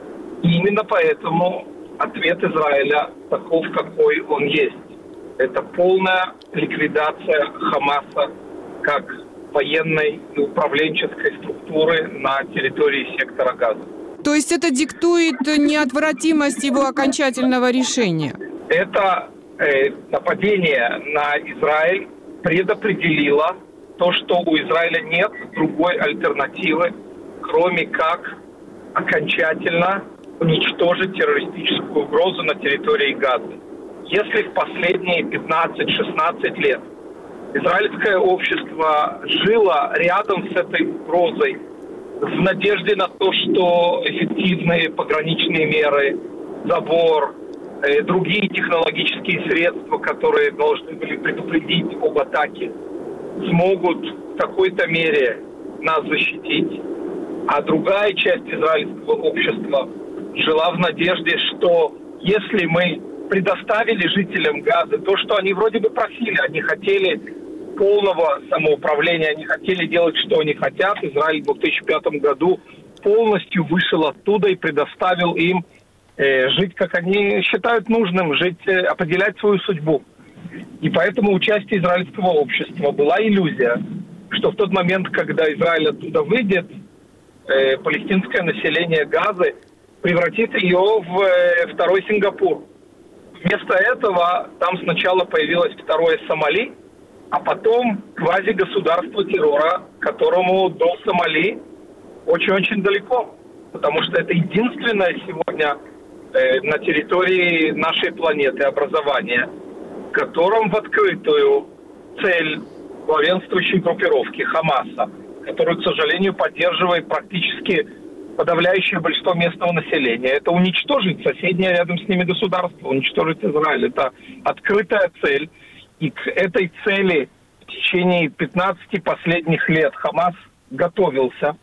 И именно поэтому ответ Израиля таков, какой он есть. Это полная ликвидация Хамаса как военной и управленческой структуры на территории сектора Газа. То есть это диктует неотвратимость его окончательного решения? Это э, нападение на Израиль предопределило то, что у Израиля нет другой альтернативы, кроме как окончательно уничтожить террористическую угрозу на территории Газы. Если в последние пятнадцать-шестнадцать лет израильское общество жило рядом с этой угрозой в надежде на то, что эффективные пограничные меры, забор, э, другие технологические средства, которые должны были предупредить об атаке, смогут в какой-то мере нас защитить, а другая часть израильского общества жила в надежде, что если мы предоставили жителям Газы то, что они вроде бы просили, они хотели полного самоуправления, они хотели делать, что они хотят. Израиль в две тысячи пятом году полностью вышел оттуда и предоставил им э, жить, как они считают нужным, жить, э, определять свою судьбу. И поэтому участие израильского общества была иллюзия, что в тот момент, когда Израиль оттуда выйдет, э, палестинское население Газы превратит ее в э, второй Сингапур. Вместо этого там сначала появилось второе Сомали, а потом квазигосударство террора, которому до Сомали очень-очень далеко. Потому что это единственное сегодня э, на территории нашей планеты образование, в котором в открытую цель главенствующей группировки Хамаса, которую, к сожалению, поддерживает практически подавляющее большинство местного населения. Это уничтожить соседнее рядом с ними государство, уничтожить Израиль. Это открытая цель. И к этой цели в течение пятнадцати последних лет Хамас готовился.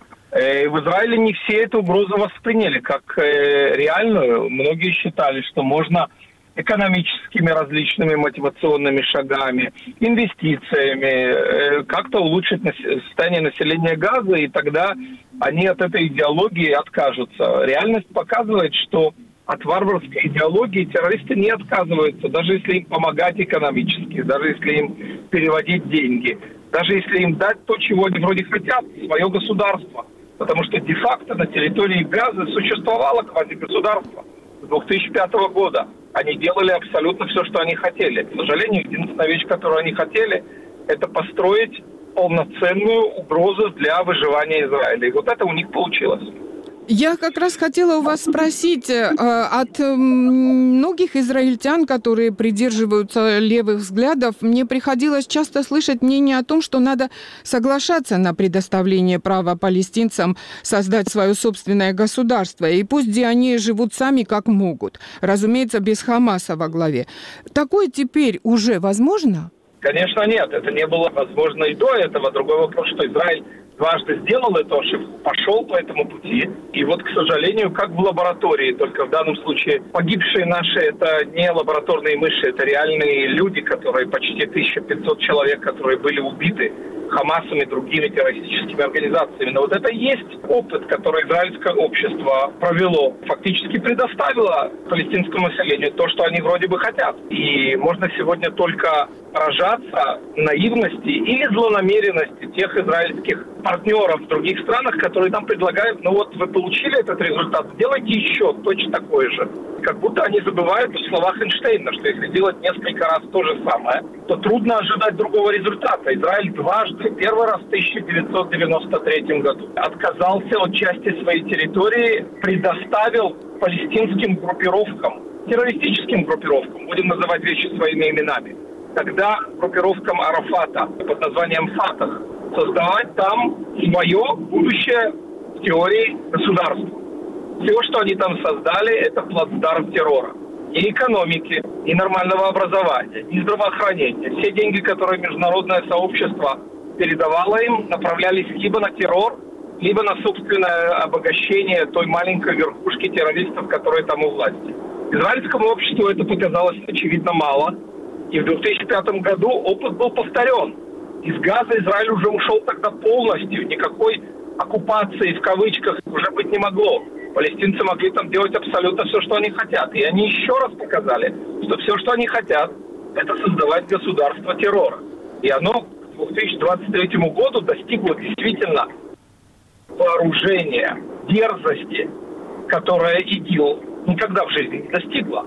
Э, в Израиле не все эту угрозу восприняли как э, реальную. Многие считали, что можно экономическими различными мотивационными шагами, инвестициями э, как-то улучшить нас- состояние населения Газа, и тогда они от этой идеологии откажутся. Реальность показывает, что от варварской идеологии террористы не отказываются, даже если им помогать экономически, даже если им переводить деньги, даже если им дать то, чего они вроде хотят, свое государство. Потому что де-факто на территории Газы существовало квазигосударство с две тысячи пятого года. Они делали абсолютно все, что они хотели. К сожалению, единственная вещь, которую они хотели, это построить полноценную угрозу для выживания Израиля. И вот это у них получилось. Я как раз хотела у вас спросить, от многих израильтян, которые придерживаются левых взглядов, мне приходилось часто слышать мнение о том, что надо соглашаться на предоставление права палестинцам создать свое собственное государство, и пусть где они живут сами как могут, разумеется, без Хамаса во главе. Такое теперь уже возможно? Конечно, нет. Это не было возможно и до этого. Другой вопрос, что Израиль дважды сделал эту ошибку, пошел по этому пути. И вот, к сожалению, как в лаборатории, только в данном случае погибшие наши, это не лабораторные мыши, это реальные люди, которые почти тысяча пятьсот человек, которые были убиты Хамасом и другими террористическими организациями. Но вот это и есть опыт, который израильское общество провело, фактически предоставило палестинскому населению то, что они вроде бы хотят. И можно сегодня только поражаться наивности или злонамеренности тех израильских партнеров в других странах, которые нам предлагают, ну вот вы получили этот результат, сделайте еще точно такой же. Как будто они забывают о словах Эйнштейна, что если делать несколько раз то же самое, то трудно ожидать другого результата. Израиль дважды, первый раз в тысяча девятьсот девяносто третьем году, отказался от части своей территории, предоставил палестинским группировкам, террористическим группировкам, будем называть вещи своими именами, тогда группировкам Арафата под названием Фатах, создавать там свое будущее в теории государства. Все, что они там создали, это плацдарм террора. Ни экономики, ни нормального образования, ни здравоохранения. Все деньги, которые международное сообщество передавало им, направлялись либо на террор, либо на собственное обогащение той маленькой верхушки террористов, которые там у власти. Израильскому обществу это показалось очевидно мало. И в две тысячи пятом году опыт был повторен. Из Газа Израиль уже ушел тогда полностью. Никакой оккупации в кавычках уже быть не могло. Палестинцы могли там делать абсолютно все, что они хотят. И они еще раз показали, что все, что они хотят, это создавать государство террора. И оно к две тысячи двадцать третьему году достигло действительно вооружения, дерзости, которое ИДИЛ никогда в жизни не достигла.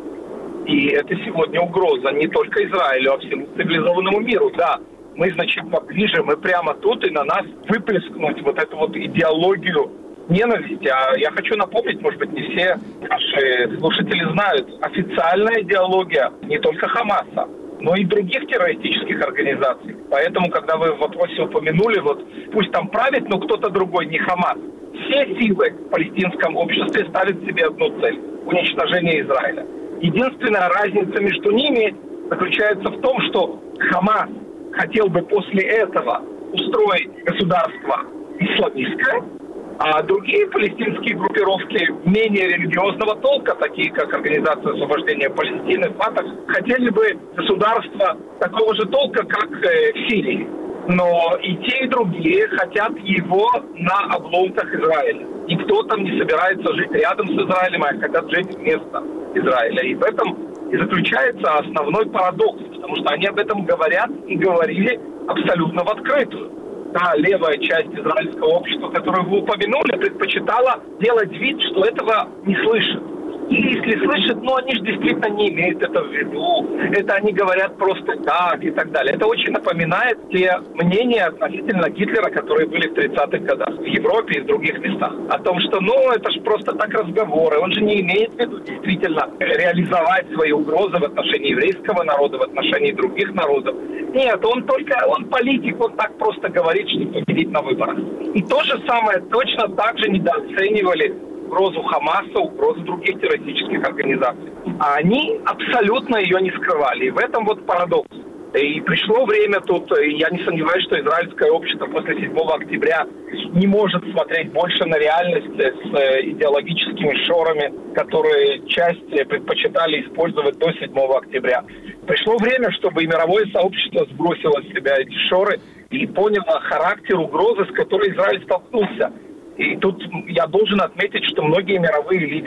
И это сегодня угроза не только Израилю, а всему цивилизованному миру. Да, мы значительно ближе, мы прямо тут, и на нас выплескнуть вот эту вот идеологию ненависти. А я хочу напомнить, может быть, не все наши слушатели знают, официальная идеология не только Хамаса, но и других террористических организаций. Поэтому, когда вы в вопросе упомянули, вот пусть там правит, но кто-то другой, не Хамас. Все силы в палестинском обществе ставят себе одну цель – уничтожение Израиля. Единственная разница между ними заключается в том, что Хамас хотел бы после этого устроить государство исламистское, а другие палестинские группировки менее религиозного толка, такие как Организация освобождения Палестины, Фатах, хотели бы государство такого же толка, как в Сирии. Но и те, и другие хотят его на обломках Израиля. Никто там не собирается жить рядом с Израилем, а хотят жить вместо Израиля. И в этом и заключается основной парадокс, потому что они об этом говорят и говорили абсолютно в открытую. Та левая часть израильского общества, которую вы упомянули, предпочитала делать вид, что этого не слышит. И если слышат, ну они же действительно не имеют это в виду, это они говорят просто так и так далее. Это очень напоминает те мнения относительно Гитлера, которые были в тридцатых годах в Европе и в других местах. О том, что ну это же просто так разговоры, он же не имеет в виду действительно реализовать свои угрозы в отношении еврейского народа, в отношении других народов. Нет, он только, он политик, он так просто говорит, что победить на выборах. И то же самое точно так же недооценивали угрозу Хамаса, угрозу других террористических организаций. А они абсолютно ее не скрывали. И в этом вот парадокс. И пришло время тут, я не сомневаюсь, что израильское общество после седьмого октября не может смотреть больше на реальность с идеологическими шорами, которые часть предпочитали использовать до седьмого октября. Пришло время, чтобы и мировое сообщество сбросило с себя эти шоры и поняло характер угрозы, с которой Израиль столкнулся. И тут я должен отметить, что многие мировые лидеры,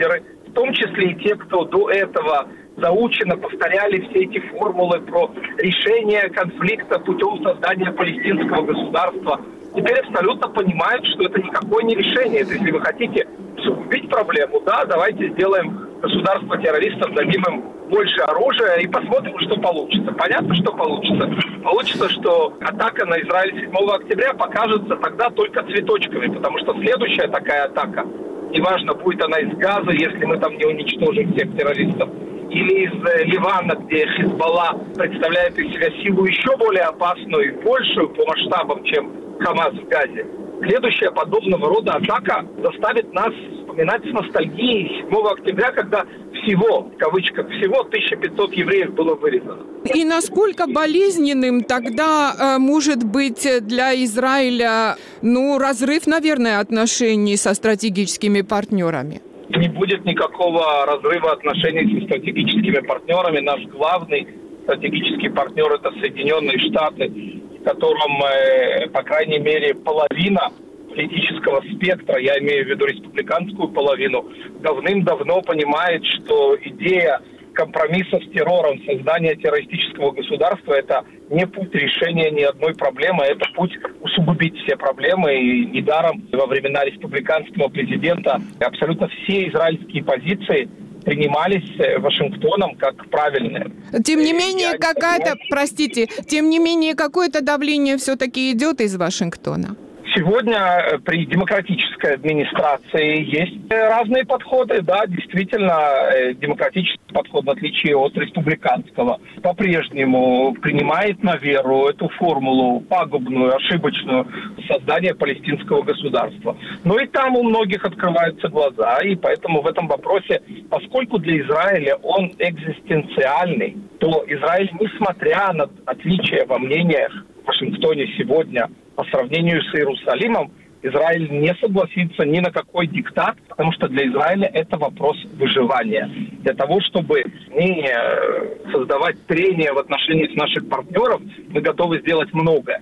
в том числе и те, кто до этого заучено повторяли все эти формулы про решение конфликта путем создания палестинского государства, теперь абсолютно понимают, что это никакое не решение. Это если вы хотите усугубить проблему, да, давайте сделаем государство террористов, дадим им больше оружия и посмотрим, что получится. Понятно, что получится. Получится, что атака на Израиль седьмого октября покажется тогда только цветочками, потому что следующая такая атака, неважно, будет она из Газа, если мы там не уничтожим всех террористов, или из Ливана, где Хизбалла представляет из себя силу еще более опасную и большую по масштабам, чем Хамас в Газе. Следующая подобного рода атака заставит нас вспоминать с ностальгией седьмого октября, когда всего, в кавычках, всего тысяча пятьсот евреев было вырезано. И насколько болезненным тогда э, может быть для Израиля, ну, разрыв, наверное, отношений со стратегическими партнерами? Не будет никакого разрыва отношений со стратегическими партнерами. Наш главный стратегический партнер – это Соединенные Штаты, в котором, э, по крайней мере, половина политического спектра, я имею в виду республиканскую половину, давным-давно понимает, что идея компромисса с террором, создания террористического государства – это не путь решения ни одной проблемы, это путь усугубить все проблемы. И недаром во времена республиканского президента абсолютно все израильские позиции принимались Вашингтоном как правильные. Тем не менее, какая-то, простите, тем не менее, какое-то давление все-таки идет из Вашингтона. Сегодня при демократической администрации есть разные подходы. Да, действительно, демократический подход, в отличие от республиканского, по-прежнему принимает на веру эту формулу пагубную, ошибочную создания палестинского государства. Но и там у многих открываются глаза, и поэтому в этом вопросе, поскольку для Израиля он экзистенциальный, то Израиль, несмотря на отличия во мнениях в Вашингтоне сегодня, по сравнению с Иерусалимом, Израиль не согласится ни на какой диктат, потому что для Израиля это вопрос выживания. Для того, чтобы не создавать трения в отношении наших партнеров, мы готовы сделать многое,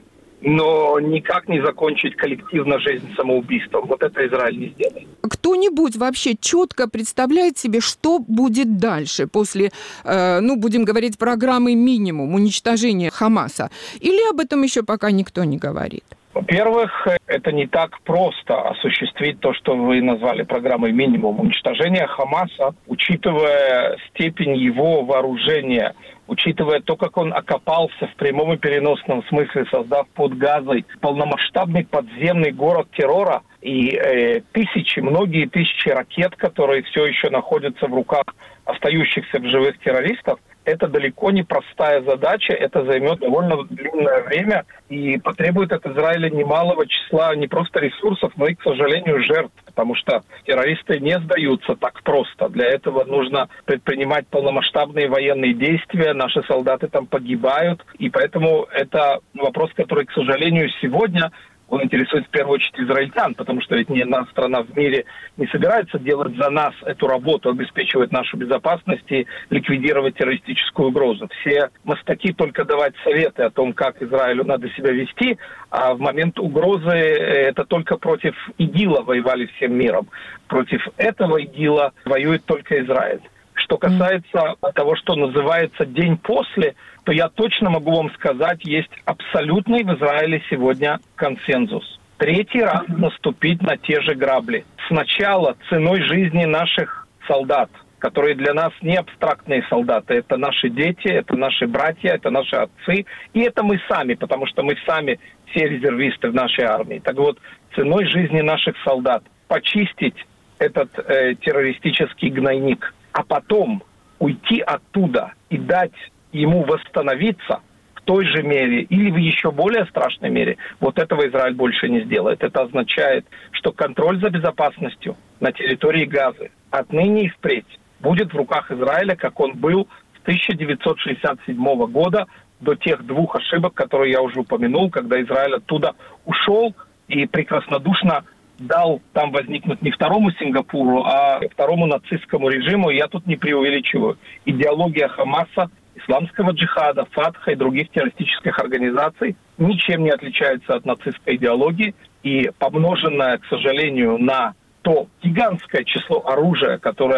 но никак не закончить коллективно жизнь самоубийством. Вот это Израиль не сделает. Кто-нибудь вообще четко представляет себе, что будет дальше после, э, ну, будем говорить, программы минимум уничтожения Хамаса? Или об этом еще пока никто не говорит? Во-первых, это не так просто осуществить то, что вы назвали программой минимум уничтожения Хамаса, учитывая степень его вооружения, учитывая то, как он окопался в прямом и переносном смысле, создав под Газой полномасштабный подземный город террора и э, тысячи, многие тысячи ракет, которые все еще находятся в руках остающихся в живых террористов. Это далеко не простая задача, это займет довольно длинное время и потребует от Израиля немалого числа не просто ресурсов, но и, к сожалению, жертв, потому что террористы не сдаются так просто. Для этого нужно предпринимать полномасштабные военные действия, наши солдаты там погибают, и поэтому это вопрос, который, к сожалению, сегодня он интересует в первую очередь израильтян, потому что ведь ни одна страна в мире не собирается делать за нас эту работу, обеспечивать нашу безопасность и ликвидировать террористическую угрозу. Все мастаки только давать советы о том, как Израилю надо себя вести, а в момент угрозы это только против ИГИЛа воевали всем миром. Против этого ИГИЛа воюет только Израиль. Что касается того, что называется «день после», то я точно могу вам сказать, есть абсолютный в Израиле сегодня консенсус. Третий раз наступить на те же грабли. Сначала ценой жизни наших солдат, которые для нас не абстрактные солдаты. Это наши дети, это наши братья, это наши отцы. И это мы сами, потому что мы сами все резервисты в нашей армии. Так вот, ценой жизни наших солдат почистить этот э, террористический гнойник, а потом уйти оттуда и дать ему восстановиться в той же мере или в еще более страшной мере, вот этого Израиль больше не сделает. Это означает, что контроль за безопасностью на территории Газы отныне и впредь будет в руках Израиля, как он был с тысяча девятьсот шестьдесят седьмого года до тех двух ошибок, которые я уже упомянул, когда Израиль оттуда ушел и прекраснодушно дал там возникнуть не второму Сингапуру, а второму нацистскому режиму. Я тут не преувеличиваю. Идеология Хамаса, исламского джихада, Фатха и других террористических организаций ничем не отличается от нацистской идеологии. И помноженная, к сожалению, на то гигантское число оружия, которое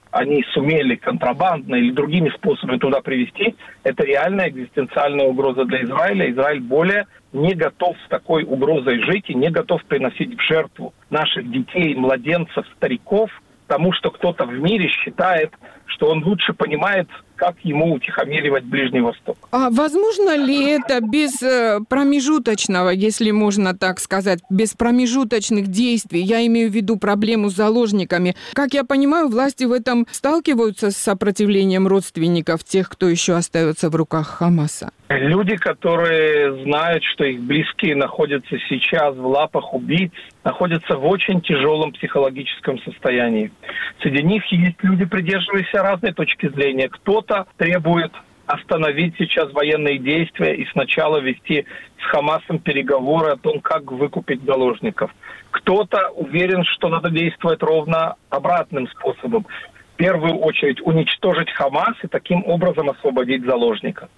они сумели контрабандно или другими способами туда привезти, это реальная экзистенциальная угроза для Израиля. Израиль более не готов с такой угрозой жить и не готов приносить в жертву наших детей, младенцев, стариков тому, что кто-то в мире считает, что он лучше понимает, как ему утихомиривать Ближний Восток. А возможно ли это без э, промежуточного, если можно так сказать, без промежуточных действий? Я имею в виду проблему с заложниками. Как я понимаю, власти в этом сталкиваются с сопротивлением родственников тех, кто еще остается в руках Хамаса. Люди, которые знают, что их близкие находятся сейчас в лапах убийц, находятся в очень тяжелом психологическом состоянии. Среди них есть люди, придерживающиеся разной точки зрения. Кто-то требует остановить сейчас военные действия и сначала вести с Хамасом переговоры о том, как выкупить заложников. Кто-то уверен, что надо действовать ровно обратным способом. В первую очередь уничтожить Хамас и таким образом освободить заложников.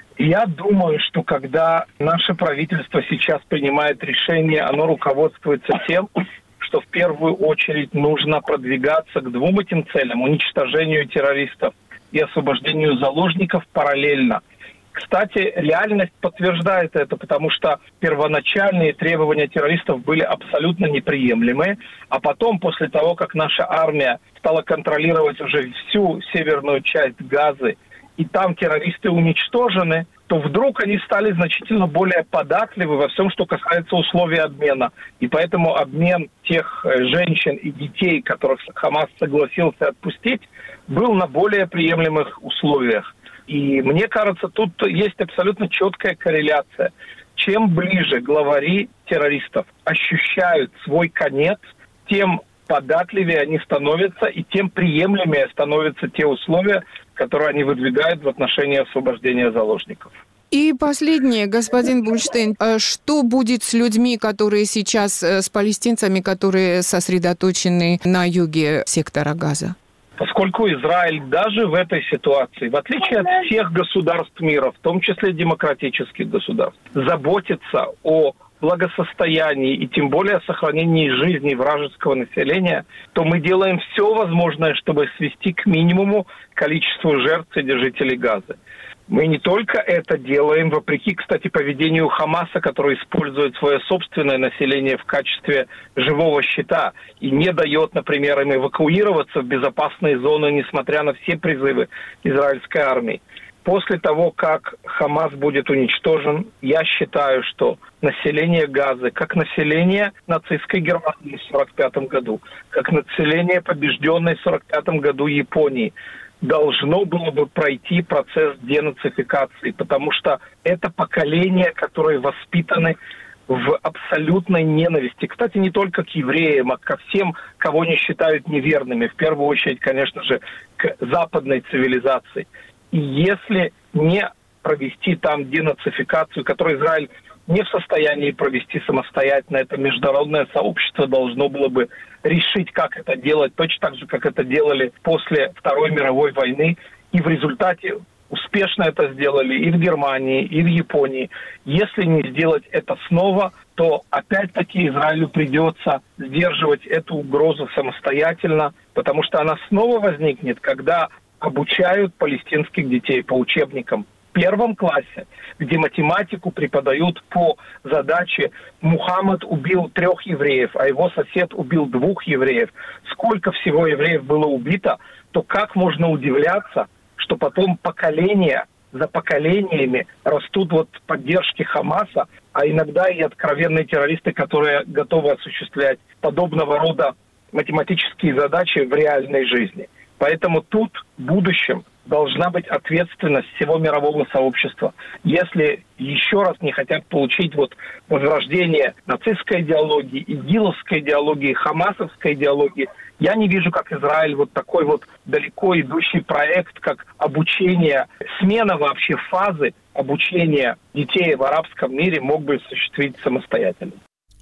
Я думаю, что когда наше правительство сейчас принимает решение, оно руководствуется тем, что в первую очередь нужно продвигаться к двум этим целям – уничтожению террористов и освобождению заложников параллельно. Кстати, реальность подтверждает это, потому что первоначальные требования террористов были абсолютно неприемлемы, а потом, после того, как наша армия стала контролировать уже всю северную часть Газы, и там террористы уничтожены, то вдруг они стали значительно более податливы во всем, что касается условий обмена. И поэтому обмен тех женщин и детей, которых Хамас согласился отпустить, был на более приемлемых условиях. И мне кажется, тут есть абсолютно четкая корреляция. Чем ближе главари террористов ощущают свой конец, тем податливее они становятся, и тем приемлемее становятся те условия, которые они выдвигают в отношении освобождения заложников. И последнее, господин Бульштейн, что будет с людьми, которые сейчас, с палестинцами, которые сосредоточены на юге сектора Газа? Поскольку Израиль даже в этой ситуации, в отличие от всех государств мира, в том числе демократических государств, заботится о благосостоянии и тем более о сохранении жизни вражеского населения, то мы делаем все возможное, чтобы свести к минимуму количество жертв среди жителей Газы. Мы не только это делаем, вопреки, кстати, поведению Хамаса, который использует свое собственное население в качестве живого щита и не дает, например, им эвакуироваться в безопасные зоны, несмотря на все призывы израильской армии. После того, как Хамас будет уничтожен, я считаю, что население Газы, как население нацистской Германии в сорок пятом году, как население побежденной в сорок пятом году Японии, должно было бы пройти процесс денацификации, потому что это поколение, которые воспитаны в абсолютной ненависти. Кстати, не только к евреям, а ко всем, кого не считают неверными. В первую очередь, конечно же, к западной цивилизации. И если не провести там денацификацию, которую Израиль не в состоянии провести самостоятельно, это международное сообщество должно было бы решить, как это делать, точно так же, как это делали после Второй мировой войны. И в результате успешно это сделали и в Германии, и в Японии. Если не сделать это снова, то опять-таки Израилю придется сдерживать эту угрозу самостоятельно, потому что она снова возникнет, когда обучают палестинских детей по учебникам в первом классе, где математику преподают по задаче «Мухаммад убил трех евреев, а его сосед убил двух евреев». Сколько всего евреев было убито, то как можно удивляться, что потом поколения за поколениями растут вот поддержки Хамаса, а иногда и откровенные террористы, которые готовы осуществлять подобного рода математические задачи в реальной жизни. Поэтому тут в будущем должна быть ответственность всего мирового сообщества. Если еще раз не хотят получить вот возрождение нацистской идеологии, игиловской идеологии, хамасовской идеологии, я не вижу, как Израиль вот такой вот далеко идущий проект, как обучение, смена вообще фазы обучения детей в арабском мире мог бы осуществить самостоятельно.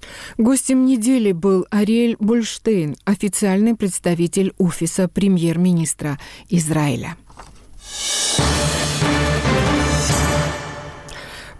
Гостем недели был Ариэль Бульштейн, официальный представитель офиса премьер-министра Израиля.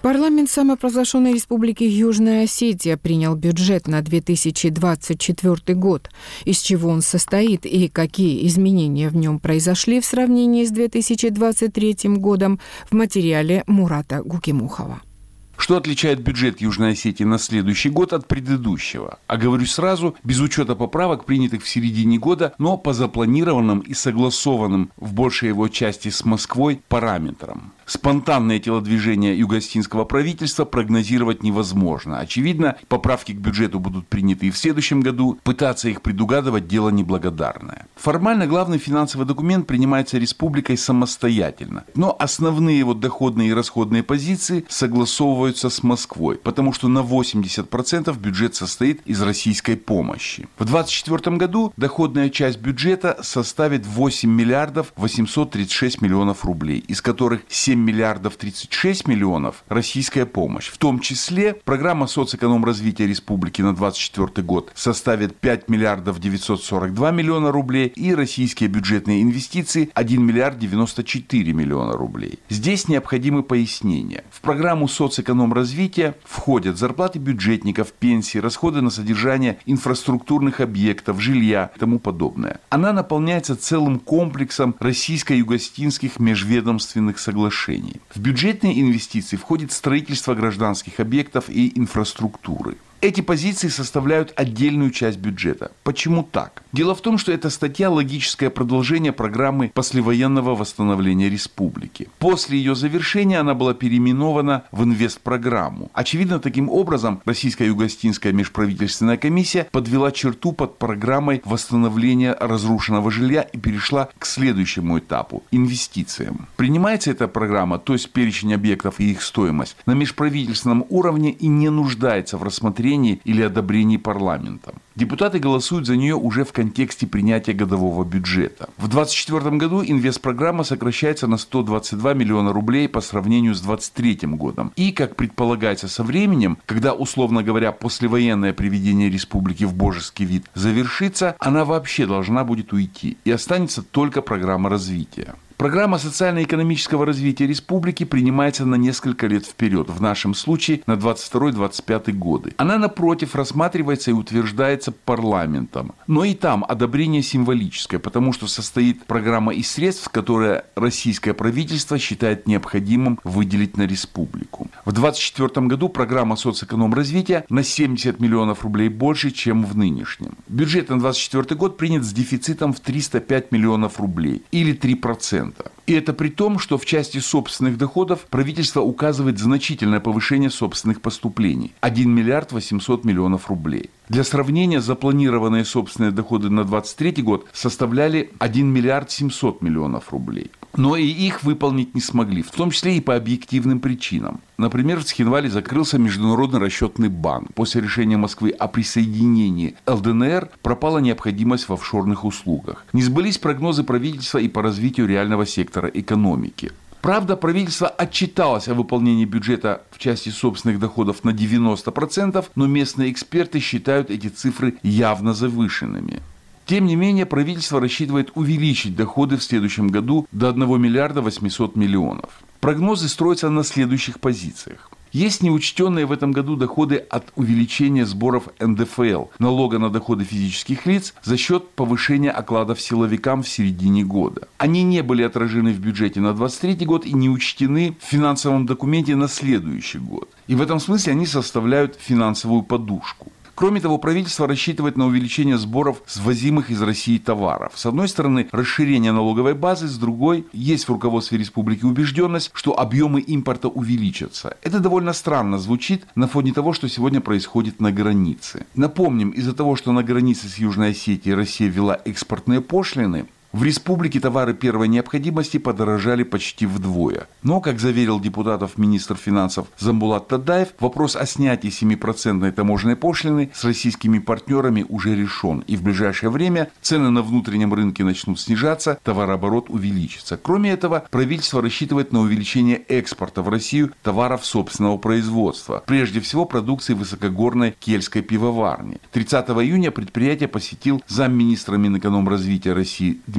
Парламент самопровозглашенной республики Южная Осетия принял бюджет на две тысячи двадцать четвёртый год. Из чего он состоит и какие изменения в нем произошли в сравнении с две тысячи двадцать третьим годом, в материале Мурата Гукимухова. Что отличает бюджет Южной Осетии на следующий год от предыдущего? А говорю сразу, без учета поправок, принятых в середине года, но по запланированным и согласованным в большей его части с Москвой параметрам. Спонтанное телодвижение юго-осетинского правительства прогнозировать невозможно. Очевидно, поправки к бюджету будут приняты и в следующем году. Пытаться их предугадывать – дело неблагодарное. Формально главный финансовый документ принимается республикой самостоятельно. Но основные его доходные и расходные позиции согласовываются с Москвой, потому что на восемьдесят процентов бюджет состоит из российской помощи. В две тысячи двадцать четвёртом году доходная часть бюджета составит восемь миллиардов восемьсот тридцать шесть миллионов рублей, из которых семь миллиардов тридцать шесть миллионов российская помощь. В том числе программа соцэкономразвития республики на двадцать четвёртый год составит пять миллиардов девятьсот сорок два миллиона рублей и российские бюджетные инвестиции один миллиард девяносто четыре миллиона рублей. Здесь необходимы пояснения. В программу соцэкономразвития входят зарплаты бюджетников, пенсии, расходы на содержание инфраструктурных объектов, жилья и тому подобное. Она наполняется целым комплексом российско-юго-осетинских межведомственных соглашений. В бюджетные инвестиции входит строительство гражданских объектов и инфраструктуры. Эти позиции составляют отдельную часть бюджета. Почему так? Дело в том, что эта статья – логическое продолжение программы послевоенного восстановления республики. После ее завершения она была переименована в инвестпрограмму. Очевидно, таким образом Российская юго-осетинская межправительственная комиссия подвела черту под программой восстановления разрушенного жилья и перешла к следующему этапу – инвестициям. Принимается эта программа, то есть перечень объектов и их стоимость, на межправительственном уровне и не нуждается в рассмотрении или одобрении парламентом. Депутаты голосуют за нее уже в контексте принятия годового бюджета. В две тысячи двадцать четвёртом году инвестпрограмма сокращается на сто двадцать два миллиона рублей по сравнению с две тысячи двадцать третьим годом. И, как предполагается со временем, когда, условно говоря, послевоенное приведение республики в божеский вид завершится, она вообще должна будет уйти. И останется только программа развития. Программа социально-экономического развития республики принимается на несколько лет вперед, в нашем случае на двадцать второй — двадцать пятый годы. Она, напротив, рассматривается и утверждается парламентом. Но и там одобрение символическое, потому что состоит программа из средств, которые российское правительство считает необходимым выделить на республику. В две тысячи двадцать четвёртом году программа соцэкономразвития на семьдесят миллионов рублей больше, чем в нынешнем. Бюджет на две тысячи двадцать четвёртый год принят с дефицитом в триста пять миллионов рублей, или три процента. И это при том, что в части собственных доходов правительство указывает значительное повышение собственных поступлений – один миллиард восемьсот миллионов рублей. Для сравнения, запланированные собственные доходы на две тысячи двадцать третий год составляли один миллиард семьсот миллионов рублей. Но и их выполнить не смогли, в том числе и по объективным причинам. Например, в Цхинвале закрылся Международный расчетный банк. После решения Москвы о присоединении эл дэ эн эр пропала необходимость в офшорных услугах. Не сбылись прогнозы правительства и по развитию реального сектора экономики. Правда, правительство отчиталось о выполнении бюджета в части собственных доходов на девяносто процентов, но местные эксперты считают эти цифры явно завышенными. Тем не менее, правительство рассчитывает увеличить доходы в следующем году до одного миллиарда восьмисот миллионов. Прогнозы строятся на следующих позициях. Есть неучтенные в этом году доходы от увеличения сборов эн дэ эф эл, налога на доходы физических лиц, за счет повышения окладов силовикам в середине года. Они не были отражены в бюджете на двадцать двадцать третий год и не учтены в финансовом документе на следующий год. И в этом смысле они составляют финансовую подушку. Кроме того, правительство рассчитывает на увеличение сборов с ввозимых из России товаров. С одной стороны, расширение налоговой базы, с другой, есть в руководстве республики убежденность, что объемы импорта увеличатся. Это довольно странно звучит на фоне того, что сегодня происходит на границе. Напомним, из-за того, что на границе с Южной Осетией Россия ввела экспортные пошлины, в республике товары первой необходимости подорожали почти вдвое. Но, как заверил депутатов министр финансов Замбулат Тадаев, вопрос о снятии семипроцентной таможенной пошлины с российскими партнерами уже решен. И в ближайшее время цены на внутреннем рынке начнут снижаться, товарооборот увеличится. Кроме этого, правительство рассчитывает на увеличение экспорта в Россию товаров собственного производства. Прежде всего, продукции высокогорной кельтской пивоварни. тридцатого июня предприятие посетил замминистра Минэкономразвития России Дмитрий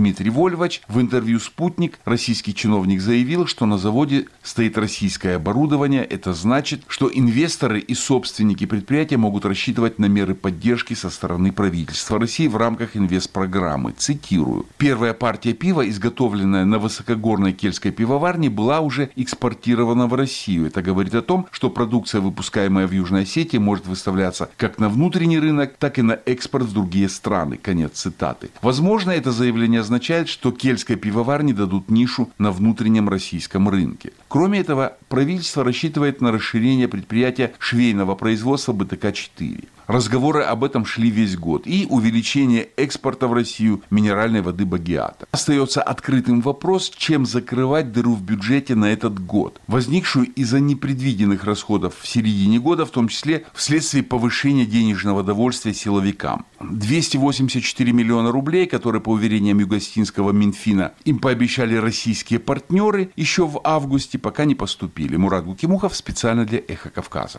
Дмитрий Вольвач. В интервью «Спутник» российский чиновник заявил, что на заводе стоит российское оборудование. Это значит, что инвесторы и собственники предприятия могут рассчитывать на меры поддержки со стороны правительства России в рамках инвестпрограммы. Цитирую. Первая партия пива, изготовленная на высокогорной кельтской пивоварне, была уже экспортирована в Россию. Это говорит о том, что продукция, выпускаемая в Южной Осетии, может выставляться как на внутренний рынок, так и на экспорт в другие страны. Конец цитаты. Возможно, это заявление означает, что кельтской пивоварне дадут нишу на внутреннем российском рынке. Кроме этого, правительство рассчитывает на расширение предприятия швейного производства бэ тэ ка четыре. Разговоры об этом шли весь год. И увеличение экспорта в Россию минеральной воды Багиата. Остается открытым вопрос, чем закрывать дыру в бюджете на этот год, возникшую из-за непредвиденных расходов в середине года, в том числе вследствие повышения денежного довольствия силовикам. двести восемьдесят четыре миллиона рублей, которые, по уверениям югостинского Минфина, им пообещали российские партнеры еще в августе, пока не поступили. Мурат Гукимухов специально для «Эхо Кавказа».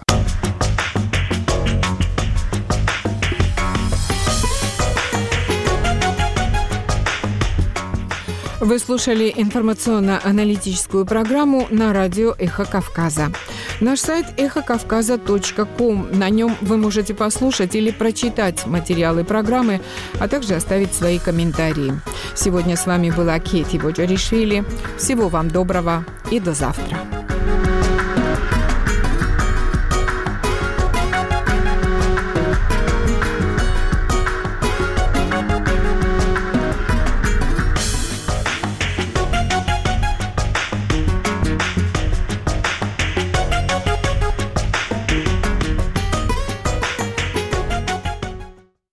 Вы слушали информационно-аналитическую программу на радио «Эхо Кавказа». Наш сайт эхо кавказа точка ком. На нем вы можете послушать или прочитать материалы программы, а также оставить свои комментарии. Сегодня с вами была Кети Боджаришвили. Всего вам доброго и до завтра.